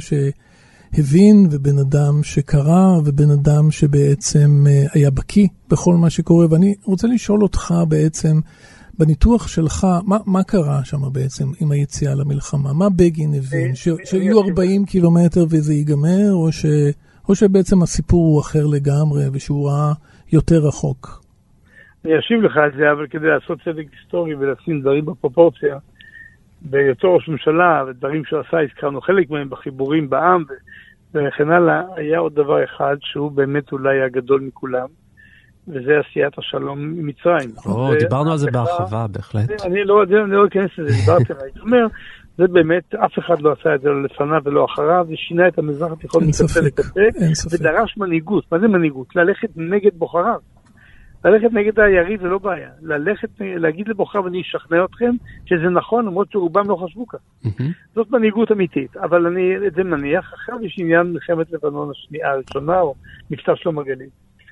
שהבין, ובן אדם שקרא, ובן אדם שבעצם היה בקיא בכל מה שקורה, ואני רוצה לשאול אותך בעצם, בניתוח שלך, מה, מה קרה שם בעצם עם היציאה למלחמה? מה בגין הבין? ש, שיהיו ארבעים קילומטר וזה ייגמר, או ש... או שבעצם הסיפור הוא אחר לגמרי, ושהוא ראה יותר רחוק? אני אשיב לך את זה, אבל כדי לעשות צדק היסטורי ולשים דברים בפרופורציה, בהיותו ראש ממשלה, ודברים שהוא עשה, הזכרנו חלק מהם בחיבורים בעם, וכן הלאה, היה עוד דבר אחד, שהוא באמת אולי הגדול מכולם, וזה עשיית השלום עם מצרים. או, דיברנו על זה בהרחבה, בהחלט. אני לא אכנס לזה, דיברתי עליי. זאת אומרת, זה באמת, אף אחד לא עשה את זה לא לפניו ולא אחריו, ושינה את המזרח התיכון מקצה לקצה, ודרש מנהיגות. מה זה מנהיגות? ללכת נגד בוחריו. ללכת נגד היריב זה לא בעיה. ללכת, להגיד לבוחריו, אני אשכנע אתכם שזה נכון, למרות שרובם לא חשבו כך. זאת מנהיגות אמיתית, אבל אני את זה מניח. עכשיו יש עניין מלחמת לבנון השנייה הראשונה, או מבצע שלום הגליל.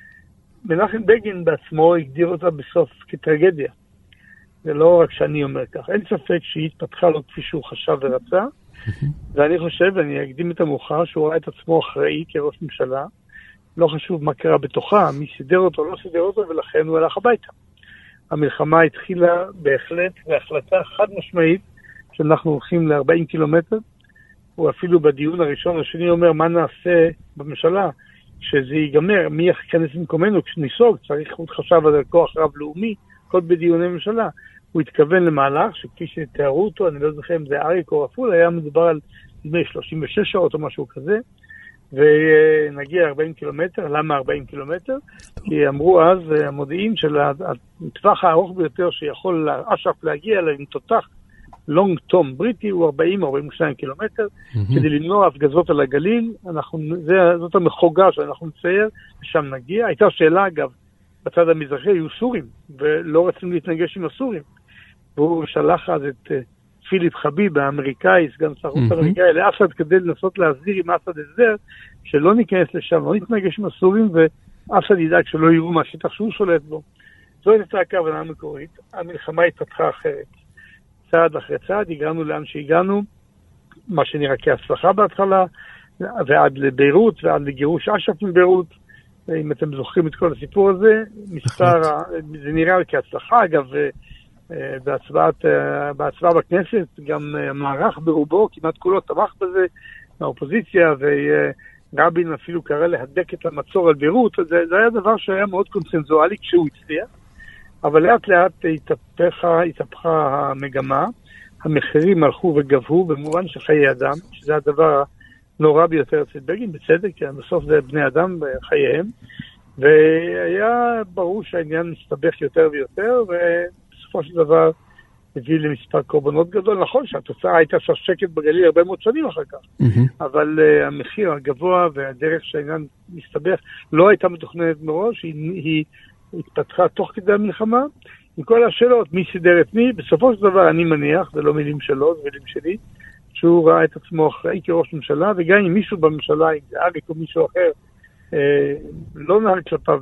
מנחם בגין בעצמו הגדיר אותה בסוף כטרגדיה. זה לא רק שאני אומר כך. אין ספק שהיא התפתחה לו כפי שהוא חשב ורצה, ואני חושב, ואני אקדים את המאוחר, שהוא ראה את עצמו אחראי כראש ממשלה, לא חשוב מה קרה בתוכה, מי סידר אותו, לא סידר אותו, ולכן הוא הלך הביתה. המלחמה התחילה בהחלט, בהחלטה חד משמעית, שאנחנו הולכים ל-ארבעים קילומטר, הוא אפילו בדיון הראשון, השני אומר, מה נעשה בממשלה, שזה ייגמר, מי יכנס במקומנו, כשניסוג, צריך עוד חשב על כוח רב לאומי, כל בדיוני ממשלה. הוא התכוון למהלך שכפי שתיארו אותו, אני לא זוכר אם זה אריק או רפול, היה מדובר על שלושים ושש שעות או משהו כזה, ונגיע ארבעים קילומטר. למה ארבעים קילומטר? כי אמרו אז המודיעין של הטווח הארוך ביותר שיכול אש"ף להגיע עם תותח לונג טום בריטי הוא ארבעים ארבעים ושתיים קילומטר, mm-hmm. כדי למנוע הפגזות על הגליל. אנחנו, זה, זאת המחוגה שאנחנו נצייר, ושם נגיע. הייתה שאלה אגב, בצד המזרחי היו סורים, ולא רצינו להתנגש עם הסורים. והוא שלח אז את uh, פיליפ חביב, האמריקאי, סגן שר החוץ mm-hmm. האמריקאי, לאסד כדי לנסות להסדיר עם אסד הסדר, שלא ניכנס לשם, לא נתנגש עם הסורים, ואסד ידאג שלא יראו מהשטח שהוא שולט בו. זו הייתה הכוונה המקורית. המלחמה התפתחה אחרת. צעד אחרי צעד, הגענו לאן שהגענו, מה שנראה כהצלחה בהתחלה, ועד לביירות, ועד לגירוש אש"ף מביירות. אם אתם זוכרים את כל הסיפור הזה, מספר, זה נראה כהצלחה, אגב, בהצבעת, בהצבעה בכנסת, גם המערך ברובו, כמעט כולו תמך בזה, מהאופוזיציה, ורבין אפילו קרא להדק את המצור על ביירות. זה, זה היה דבר שהיה מאוד קונסנזואלי כשהוא הצליח, אבל לאט לאט התהפכה, התהפכה המגמה, המחירים הלכו וגבהו במובן של חיי אדם, שזה הדבר נורא ביותר אצל בגין, בצדק, כי בסוף זה בני אדם בחייהם, והיה ברור שהעניין מסתבך יותר ויותר, ובסופו של דבר הביא למספר קורבנות גדול. נכון שהתוצאה הייתה שקט בגליל הרבה מאוד שנים אחר כך, mm-hmm. אבל uh, המחיר הגבוה והדרך שהעניין מסתבך לא הייתה מתוכננת מראש, היא, היא התפתחה תוך כדי המלחמה, עם כל השאלות, מי סידר את מי. בסופו של דבר אני מניח, זה לא מילים שלו, זה מילים שלי, שהוא ראה את עצמו אחראי כראש ממשלה, וגם אם מישהו בממשלה, אם זה אריק או מישהו אחר, אה, לא נהל כלפיו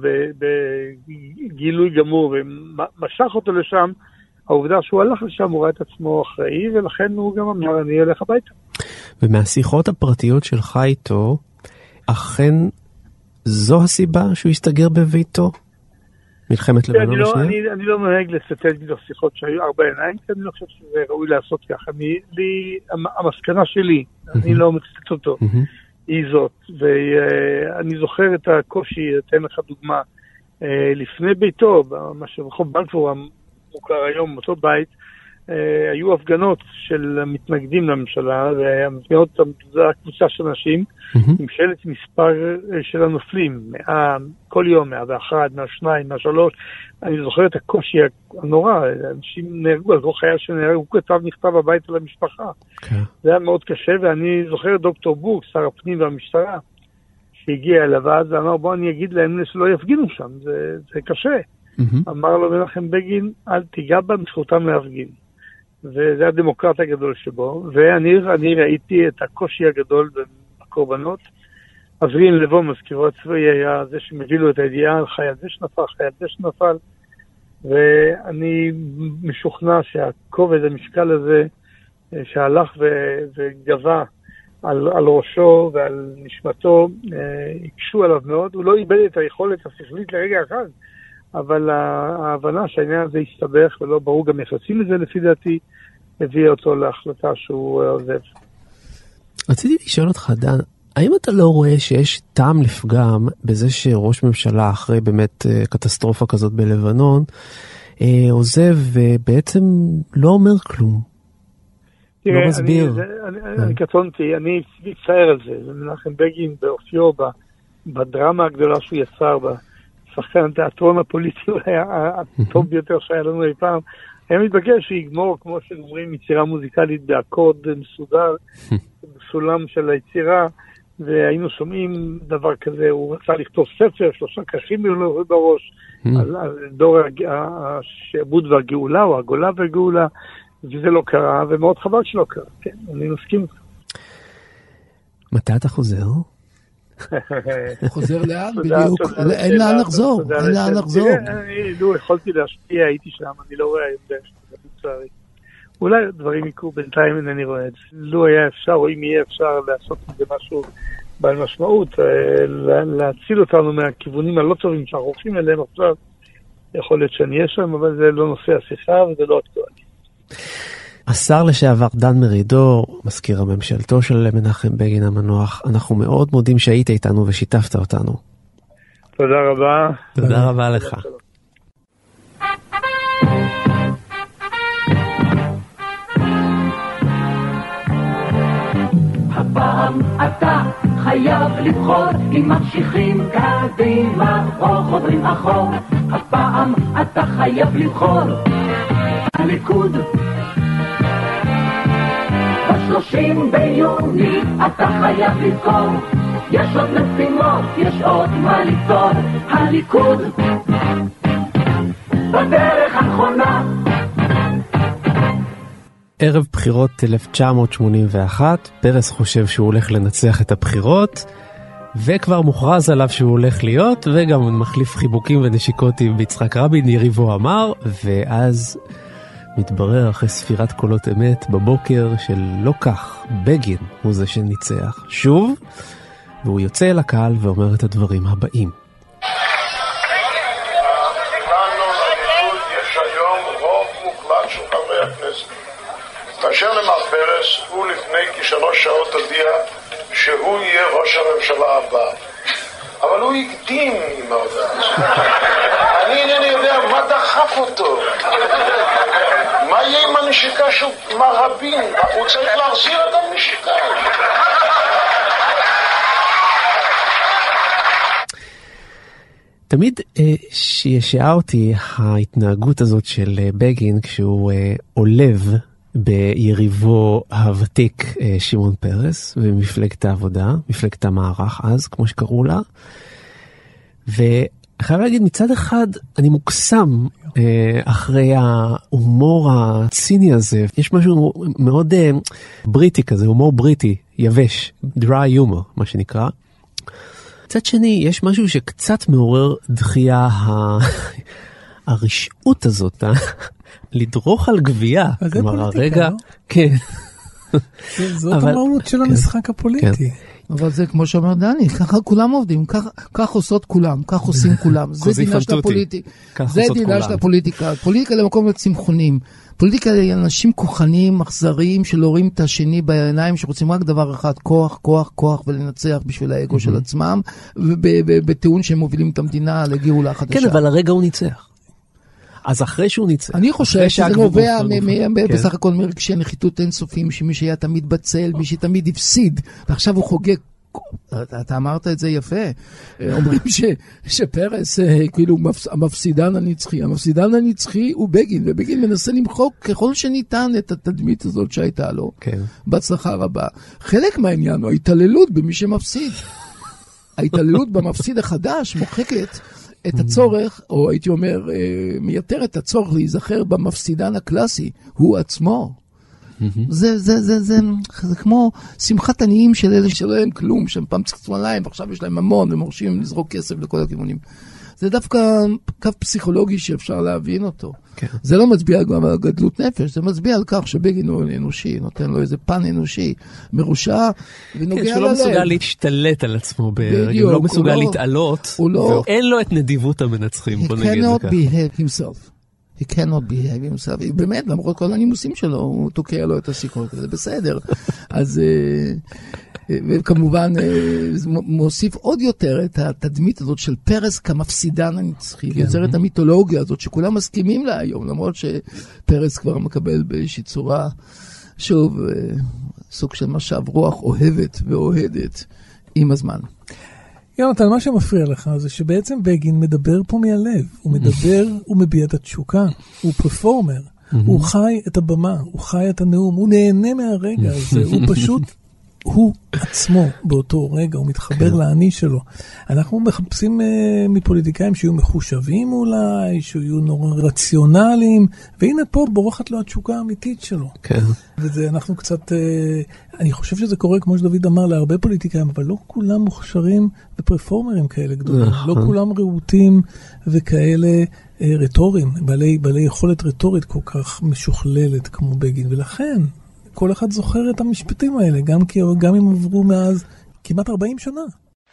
בגילוי גמור ומשך אותו לשם, העובדה שהוא הלך לשם, הוא ראה את עצמו אחראי, ולכן הוא גם אמר, אני אלך הביתה. ומהשיחות הפרטיות שלך איתו, אכן זו הסיבה שהוא הסתגר בביתו? מלחמת לבנון השנייה? אני, אני לא נוהג לצטט מתוך שיחות שהיו ארבע עיניים, כי אני לא חושב שזה ראוי לעשות ככה. אני, לי, המסקנה שלי, אני לא מצטט אותו, היא זאת. ואני זוכר את הקושי, אתן לך דוגמה, לפני ביתו, מה שרחוב בלפור המוכר היום, אותו בית, היו הפגנות של מתנגדים לממשלה, והמפגנות זו הקבוצה של אנשים, עם שלט מספר של הנופלים, כל יום, מאה ואחת, מאה ושתיים, מאה ושלוש. אני זוכר את הקושי הנורא, אנשים נהרגו, אז לא חייל שנהרג, הוא כתב נכתב הביתה למשפחה. זה היה מאוד קשה, ואני זוכר את דוקטור בורק, שר הפנים והמשטרה, שהגיע אליו, אז אמר, בוא אני אגיד להם שלא יפגינו שם, זה, זה קשה. אמר לו מנחם בגין, אל תיגע בה, זכותם להפגין. וזה הדמוקרט הגדול שבו, ואני אני ראיתי את הקושי הגדול בקורבנות. עזרין לבו, מזכירו הצבאי, היה זה שמביא לו את הידיעה על חייל זה שנפל, חייל זה שנפל, ואני משוכנע שהכובד, המשקל הזה, שהלך וגבה על, על ראשו ועל נשמתו, הקשו עליו מאוד. הוא לא איבד את היכולת השכלית לרגע אחד, אבל ההבנה שהעניין הזה הסתבך ולא ברור גם יחסים לזה לפי דעתי, הביא אותו להחלטה שהוא עוזב. רציתי לשאול אותך, דן, האם אתה לא רואה שיש טעם לפגם בזה שראש ממשלה אחרי באמת קטסטרופה כזאת בלבנון, עוזב ובעצם לא אומר כלום? לא מסביר. אני קטונתי, אני מצטער על זה. זה מנחם בגין באופיו, בדרמה הגדולה שהוא יצר בה, שחקן התיאטרון הפוליטי אולי הטוב ביותר שהיה לנו אי פעם, היה מתבקש שיגמור, כמו שאומרים, יצירה מוזיקלית באקורד מסודר, בסולם של היצירה, והיינו שומעים דבר כזה, הוא רצה לכתוב ספר, שלושה כרכים לו בראש, על, על דור השעבוד והגאולה, או הגולה והגאולה, וזה לא קרה, ומאוד חבל שלא קרה, כן, אני מסכים. מתי אתה חוזר? חוזר לאן בדיוק? אין לאן לחזור, אין לאן לחזור. לא, יכולתי להשפיע, הייתי שם, אני לא רואה את זה, אולי דברים יקרו בינתיים, אינני רואה את זה. לא היה אפשר, או אם יהיה אפשר לעשות את זה משהו בעל משמעות, להציל אותנו מהכיוונים הלא טובים שאנחנו הולכים אליהם עכשיו, יכול להיות שאני אהיה שם, אבל זה לא נושא השיחה וזה לא אקטואלי. השר לשעבר דן מרידור, מזכיר הממשלתו של מנחם בגין המנוח, אנחנו מאוד מודים שהיית איתנו ושיתפת אותנו. תודה רבה. תודה רבה לך. חייב לבחור אם ממשיכים קדימה או חוזרים אחור. הפעם אתה חייב לבחור הליכוד. בשלושים ביוני אתה חייב לבחור. יש עוד משימות, יש עוד מה לפתור. הליכוד בדרך הנכונה. ערב בחירות אלף תשע מאות שמונים ואחת, פרס חושב שהוא הולך לנצח את הבחירות, וכבר מוכרז עליו שהוא הולך להיות, וגם מחליף חיבוקים ונשיקות עם יצחק רבין, יריבו אמר, ואז מתברר אחרי ספירת קולות אמת בבוקר שלא כך, בגין הוא זה שניצח שוב, והוא יוצא אל הקהל ואומר את הדברים הבאים. כאשר למר פרס הוא לפני כשלוש שעות הודיע שהוא יהיה ראש הממשלה הבא, אבל הוא הקדים עם ההודעה הזאת. אני אינני יודע מה דחף אותו, מה יהיה עם הנשיקה של מר רבין, הוא צריך להחזיר את הנשיקה. תמיד שישעה אותי ההתנהגות הזאת של בגין כשהוא עולב ביריבו הוותיק שמעון פרס ומפלגת העבודה, מפלגת המערך אז, כמו שקראו לה. וחייב להגיד, מצד אחד אני מוקסם אחרי ההומור הציני הזה. יש משהו מאוד בריטי כזה, הומור בריטי, יבש, dry humor, מה שנקרא. מצד שני, יש משהו שקצת מעורר דחייה, הרשעות הזאת, לדרוך על גבייה. אז זה פוליטיקה, לא? כן. זאת המהות של המשחק הפוליטי. אבל זה כמו שאומר דני, ככה כולם עובדים, כך עושות כולם, כך עושים כולם. זה דינה של הפוליטיקה. זה דינה של הפוליטיקה. פוליטיקה למקום לצמחונים. פוליטיקה לאנשים כוחניים, מחזריים, שלא רואים את השני בעיניים, שרוצים רק דבר אחד, כוח, כוח, כוח, ולנצח בשביל האגו של עצמם, ובטיעון שהם מובילים את המדינה לגאולה חדשה. כן, אבל הרגע הוא ניצח. אז אחרי שהוא ניצח. אני חושב שזה נובע בסך הכל מרגשי נחיתות אינסופיים, שמי שהיה תמיד בצל, מי שתמיד הפסיד, ועכשיו הוא חוגג. אתה אמרת את זה יפה. אומרים שפרס, כאילו, המפסידן הנצחי. המפסידן הנצחי הוא בגין, ובגין מנסה למחוק ככל שניתן את התדמית הזאת שהייתה לו. בהצלחה רבה. חלק מהעניין הוא ההתעללות במי שמפסיד. ההתעללות במפסיד החדש מוחקת את הצורך, או הייתי אומר, מייתר את הצורך להיזכר במפסידן הקלאסי, הוא עצמו. זה, זה, זה, זה, זה כמו שמחת עניים של אלה שלא להם כלום, שהם פעם צחצו עליהם, ועכשיו יש להם המון, ומורשים לזרוק כסף לכל הכיוונים. זה דווקא קו פסיכולוגי שאפשר להבין אותו. כן. זה לא מצביע גם על גדלות נפש, זה מצביע על כך שבגין הוא אנושי, נותן לו איזה פן אנושי, מרושע, ונוגע ללב. כן, שהוא לא מסוגל להשתלט על עצמו, בדיוק, הוא לא מסוגל לא, להתעלות, לא, ואין לו את נדיבות המנצחים, בוא נגיד את זה ככה. He cannot behave himself. He cannot behave himself. באמת, למרות כל הנימוסים שלו, הוא תוקע לו את הסיכון, זה בסדר. אז... וכמובן מוסיף עוד יותר את התדמית הזאת של פרס כמפסידן הנצחי, יוצר את המיתולוגיה הזאת שכולם מסכימים לה היום, למרות שפרס כבר מקבל באיזושהי צורה, שוב, סוג של משב רוח אוהבת ואוהדת עם הזמן. יונתן, מה שמפריע לך זה שבעצם בגין מדבר פה מהלב, הוא מדבר, הוא מביע את התשוקה, הוא פרפורמר, הוא חי את הבמה, הוא חי את הנאום, הוא נהנה מהרגע הזה, הוא פשוט... הוא עצמו באותו רגע, הוא מתחבר לעני שלו. אנחנו מחפשים uh, מפוליטיקאים שיהיו מחושבים אולי, שיהיו נורא רציונליים, והנה פה בורחת לו התשוקה האמיתית שלו. כן. וזה אנחנו קצת, uh, אני חושב שזה קורה כמו שדוד אמר להרבה פוליטיקאים, אבל לא כולם מוכשרים ופרפורמרים כאלה גדולים. לא כולם רהוטים וכאלה uh, רטוריים, בעלי, בעלי יכולת רטורית כל כך משוכללת כמו בגין, ולכן... כל אחד זוכר את המשפטים האלה, גם, כי, גם אם עברו מאז כמעט ארבעים שנה.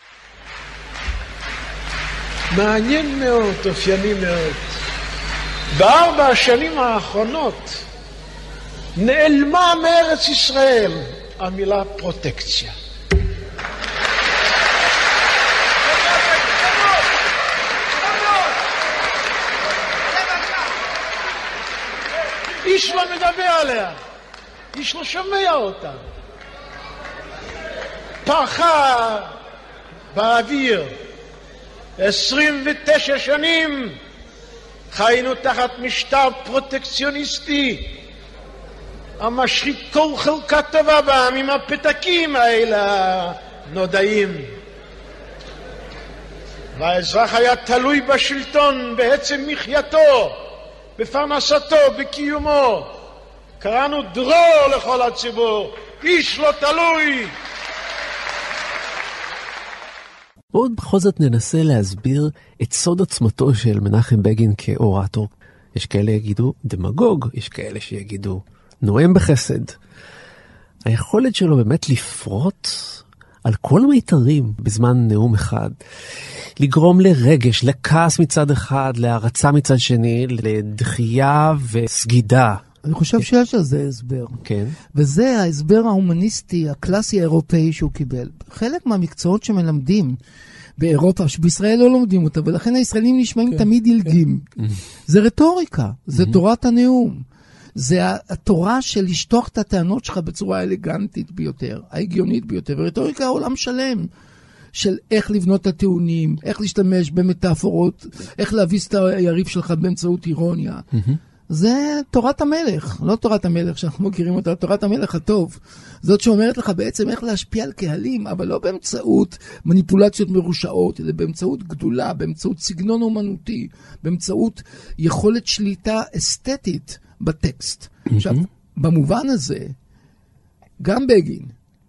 מעניין מאוד, אופייני מאוד. בארבע השנים האחרונות נעלמה מארץ ישראל המילה פרוטקציה. איש לא מדבר עליה. איש לא שומע אותה. פרחה באוויר. עשרים ותשע שנים חיינו תחת משטר פרוטקציוניסטי המשחית כל חלקה טובה בעמים הפתקים האלה נודעים. והאזרח היה תלוי בשלטון בעצם מחייתו, בפרנסתו, בקיומו. קראנו דרור לכל הציבור, איש לא תלוי. בואו בכל זאת ננסה להסביר את סוד עצמתו של מנחם בגין כאורטור. יש כאלה יגידו דמגוג, יש כאלה שיגידו נואם בחסד. היכולת שלו באמת לפרוט על כל המיתרים בזמן נאום אחד, לגרום לרגש, לכעס מצד אחד, להרצה מצד שני, לדחייה וסגידה. אני חושב שיש על זה הסבר. כן. וזה ההסבר ההומניסטי, הקלאסי האירופאי שהוא קיבל. חלק מהמקצועות שמלמדים באירופה, שבישראל לא לומדים אותה, ולכן הישראלים נשמעים כן, תמיד ילדים. כן. זה רטוריקה, זה תורת הנאום. זה התורה של לשטוח את הטענות שלך בצורה האלגנטית ביותר, ההגיונית ביותר, ורטוריקה העולם שלם. של איך לבנות את הטיעונים, איך להשתמש במטאפורות, איך להביס את היריב שלך באמצעות אירוניה. Mm-hmm. זה תורת המלך, לא תורת המלך שאנחנו מכירים אותה, תורת המלך הטוב. זאת שאומרת לך בעצם איך להשפיע על קהלים, אבל לא באמצעות מניפולציות מרושעות, אלא באמצעות גדולה, באמצעות סגנון אומנותי, באמצעות יכולת שליטה אסתטית בטקסט. Mm-hmm. עכשיו, במובן הזה, גם בגין,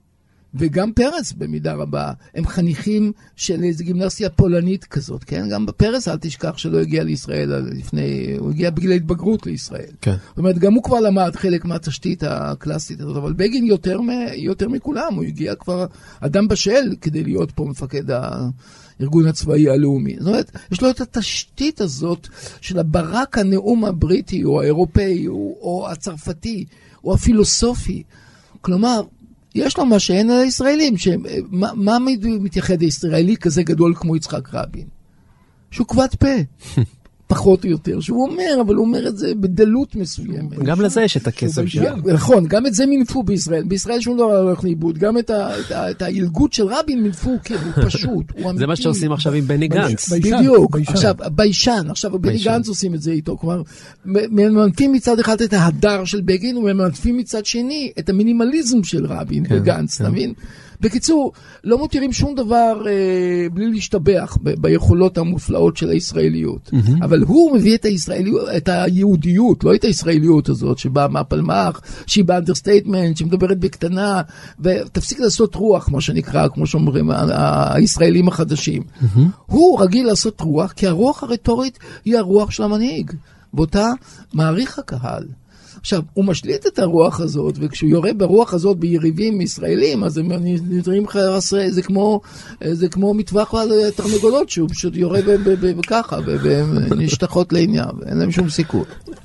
וגם פרס במידה רבה, הם חניכים של איזו גימנסיה פולנית כזאת, כן? גם פרס אל תשכח שלא הגיע לישראל לפני, הוא הגיע בגיל ההתבגרות לישראל. כן. זאת אומרת, גם הוא כבר למד חלק מהתשתית הקלאסית הזאת, אבל בגין יותר, מ, יותר מכולם, הוא הגיע כבר אדם בשל כדי להיות פה מפקד הארגון הצבאי הלאומי. זאת אומרת, יש לו את התשתית הזאת של הברק הנאום הבריטי, או האירופאי, או, או הצרפתי, או הפילוסופי. כלומר, יש לו מה שאין על הישראלים, שמה, מה מתייחד הישראלי כזה גדול כמו יצחק רבין? שהוא כבד פה, פחות או יותר, שהוא אומר, אבל הוא אומר את זה בדלות מסוימת. גם לזה יש את הכסף שלו. נכון, גם את זה מנפו בישראל. בישראל שום דבר לא הולך לאיבוד. גם את, ה, את, ה, את הילגות של רבין מנפו, כן, הוא פשוט, הוא אמיתי. זה מה שעושים עכשיו עם בני גנץ. בדיוק. עכשיו, ביישן, עכשיו בני גנץ עושים את זה איתו. כלומר, ממנפים מצד אחד את ההדר של בגין, וממנפים מצד שני את המינימליזם של רבין וגנץ, אתה מבין? בקיצור, לא מותירים שום דבר אה, בלי להשתבח ב- ביכולות המופלאות של הישראליות. Mm-hmm. אבל הוא מביא את הישראליות, את היהודיות, לא את הישראליות הזאת, שבאה מהפלמ"ח, שהיא באנדרסטייטמנט, שמדברת בקטנה, ותפסיק לעשות רוח, מה שנקרא, כמו שאומרים, ה- הישראלים החדשים. Mm-hmm. הוא רגיל לעשות רוח, כי הרוח הרטורית היא הרוח של המנהיג, ואותה מעריך הקהל. עכשיו, הוא משליט את הרוח הזאת, וכשהוא יורה ברוח הזאת ביריבים ישראלים, אז הם נראים חסרי, זה כמו, זה כמו מטווח על תרנגולות, שהוא פשוט יורה וככה, והן נשתחות לעניין, ואין להם שום סיכוי.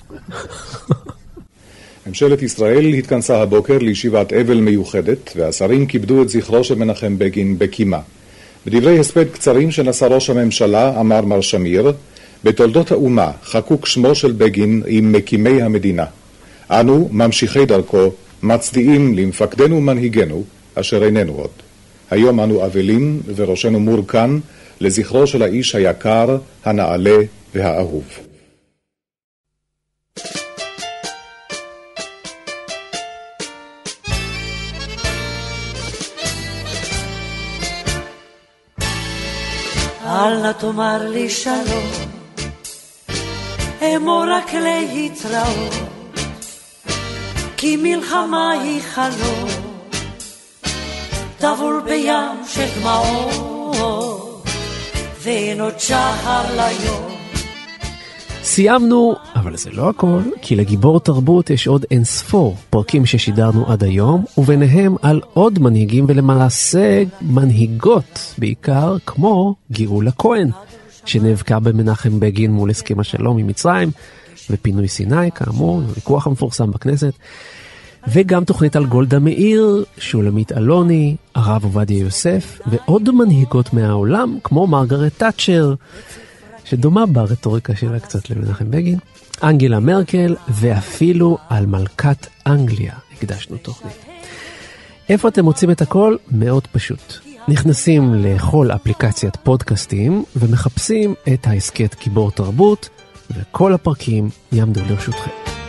ממשלת ישראל התכנסה הבוקר לישיבת אבל מיוחדת, והשרים כיבדו את זכרו של מנחם בגין בקימה. בדברי הספד קצרים שנשא ראש הממשלה, אמר מר שמיר, בתולדות האומה חקוק שמו של בגין עם מקימי המדינה. אנו, ממשיכי דרכו, מצדיעים למפקדנו ומנהיגנו, אשר איננו עוד. היום אנו אבלים וראשנו מורכן לזכרו של האיש היקר, הנעלה והאהוב. אל נא תאמר לי שלום, אמור רק להתראות, כי מלחמה היא חלום, טבול בים של דמעות, ואין עוד שחר ליום. סיימנו, אבל זה לא הכל, כי לגיבור תרבות יש עוד אין ספור פרקים ששידרנו עד היום, וביניהם על עוד מנהיגים ולמעשה מנהיגות, בעיקר כמו גאולה כהן, שנאבקה במנחם בגין מול הסכם השלום עם מצרים, ופינוי סיני, כאמור, הוויכוח המפורסם בכנסת, וגם תוכנית על גולדה מאיר, שולמית אלוני, הרב עובדיה יוסף, ועוד מנהיגות מהעולם, כמו מרגרט תאצ'ר, שדומה ברטוריקה שלה קצת למנחם בגין, אנגלה מרקל, ואפילו על מלכת אנגליה הקדשנו תוכנית. איפה אתם מוצאים את הכל? מאוד פשוט. נכנסים לכל אפליקציית פודקאסטים ומחפשים את העסקת גיבור תרבות, וכל הפרקים יעמדו לרשותכם.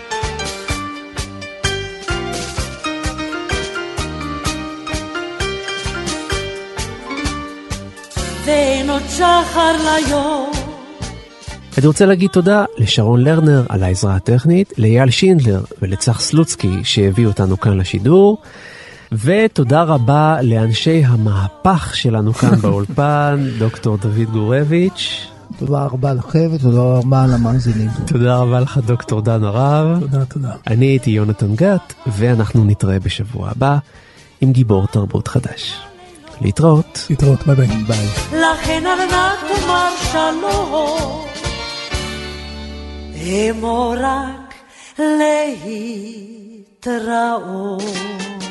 ואין עוד שחר ליום. אני רוצה להגיד תודה לשרון לרנר על העזרה הטכנית, לאייל שינדלר ולצח סלוצקי שהביאו אותנו כאן לשידור, ותודה רבה לאנשי המהפך שלנו כאן באולפן, דוקטור דוד גורביץ'. תודה רבה לכם ותודה רבה על המאזינים. תודה רבה לך דוקטור דן הרב. תודה, תודה. אני הייתי יונתן גת, ואנחנו נתראה בשבוע הבא עם גיבור תרבות חדש. להתראות. להתראות, ביי ביי. ביי. לכן ארנה תאמר שלום, אמור רק להתראות.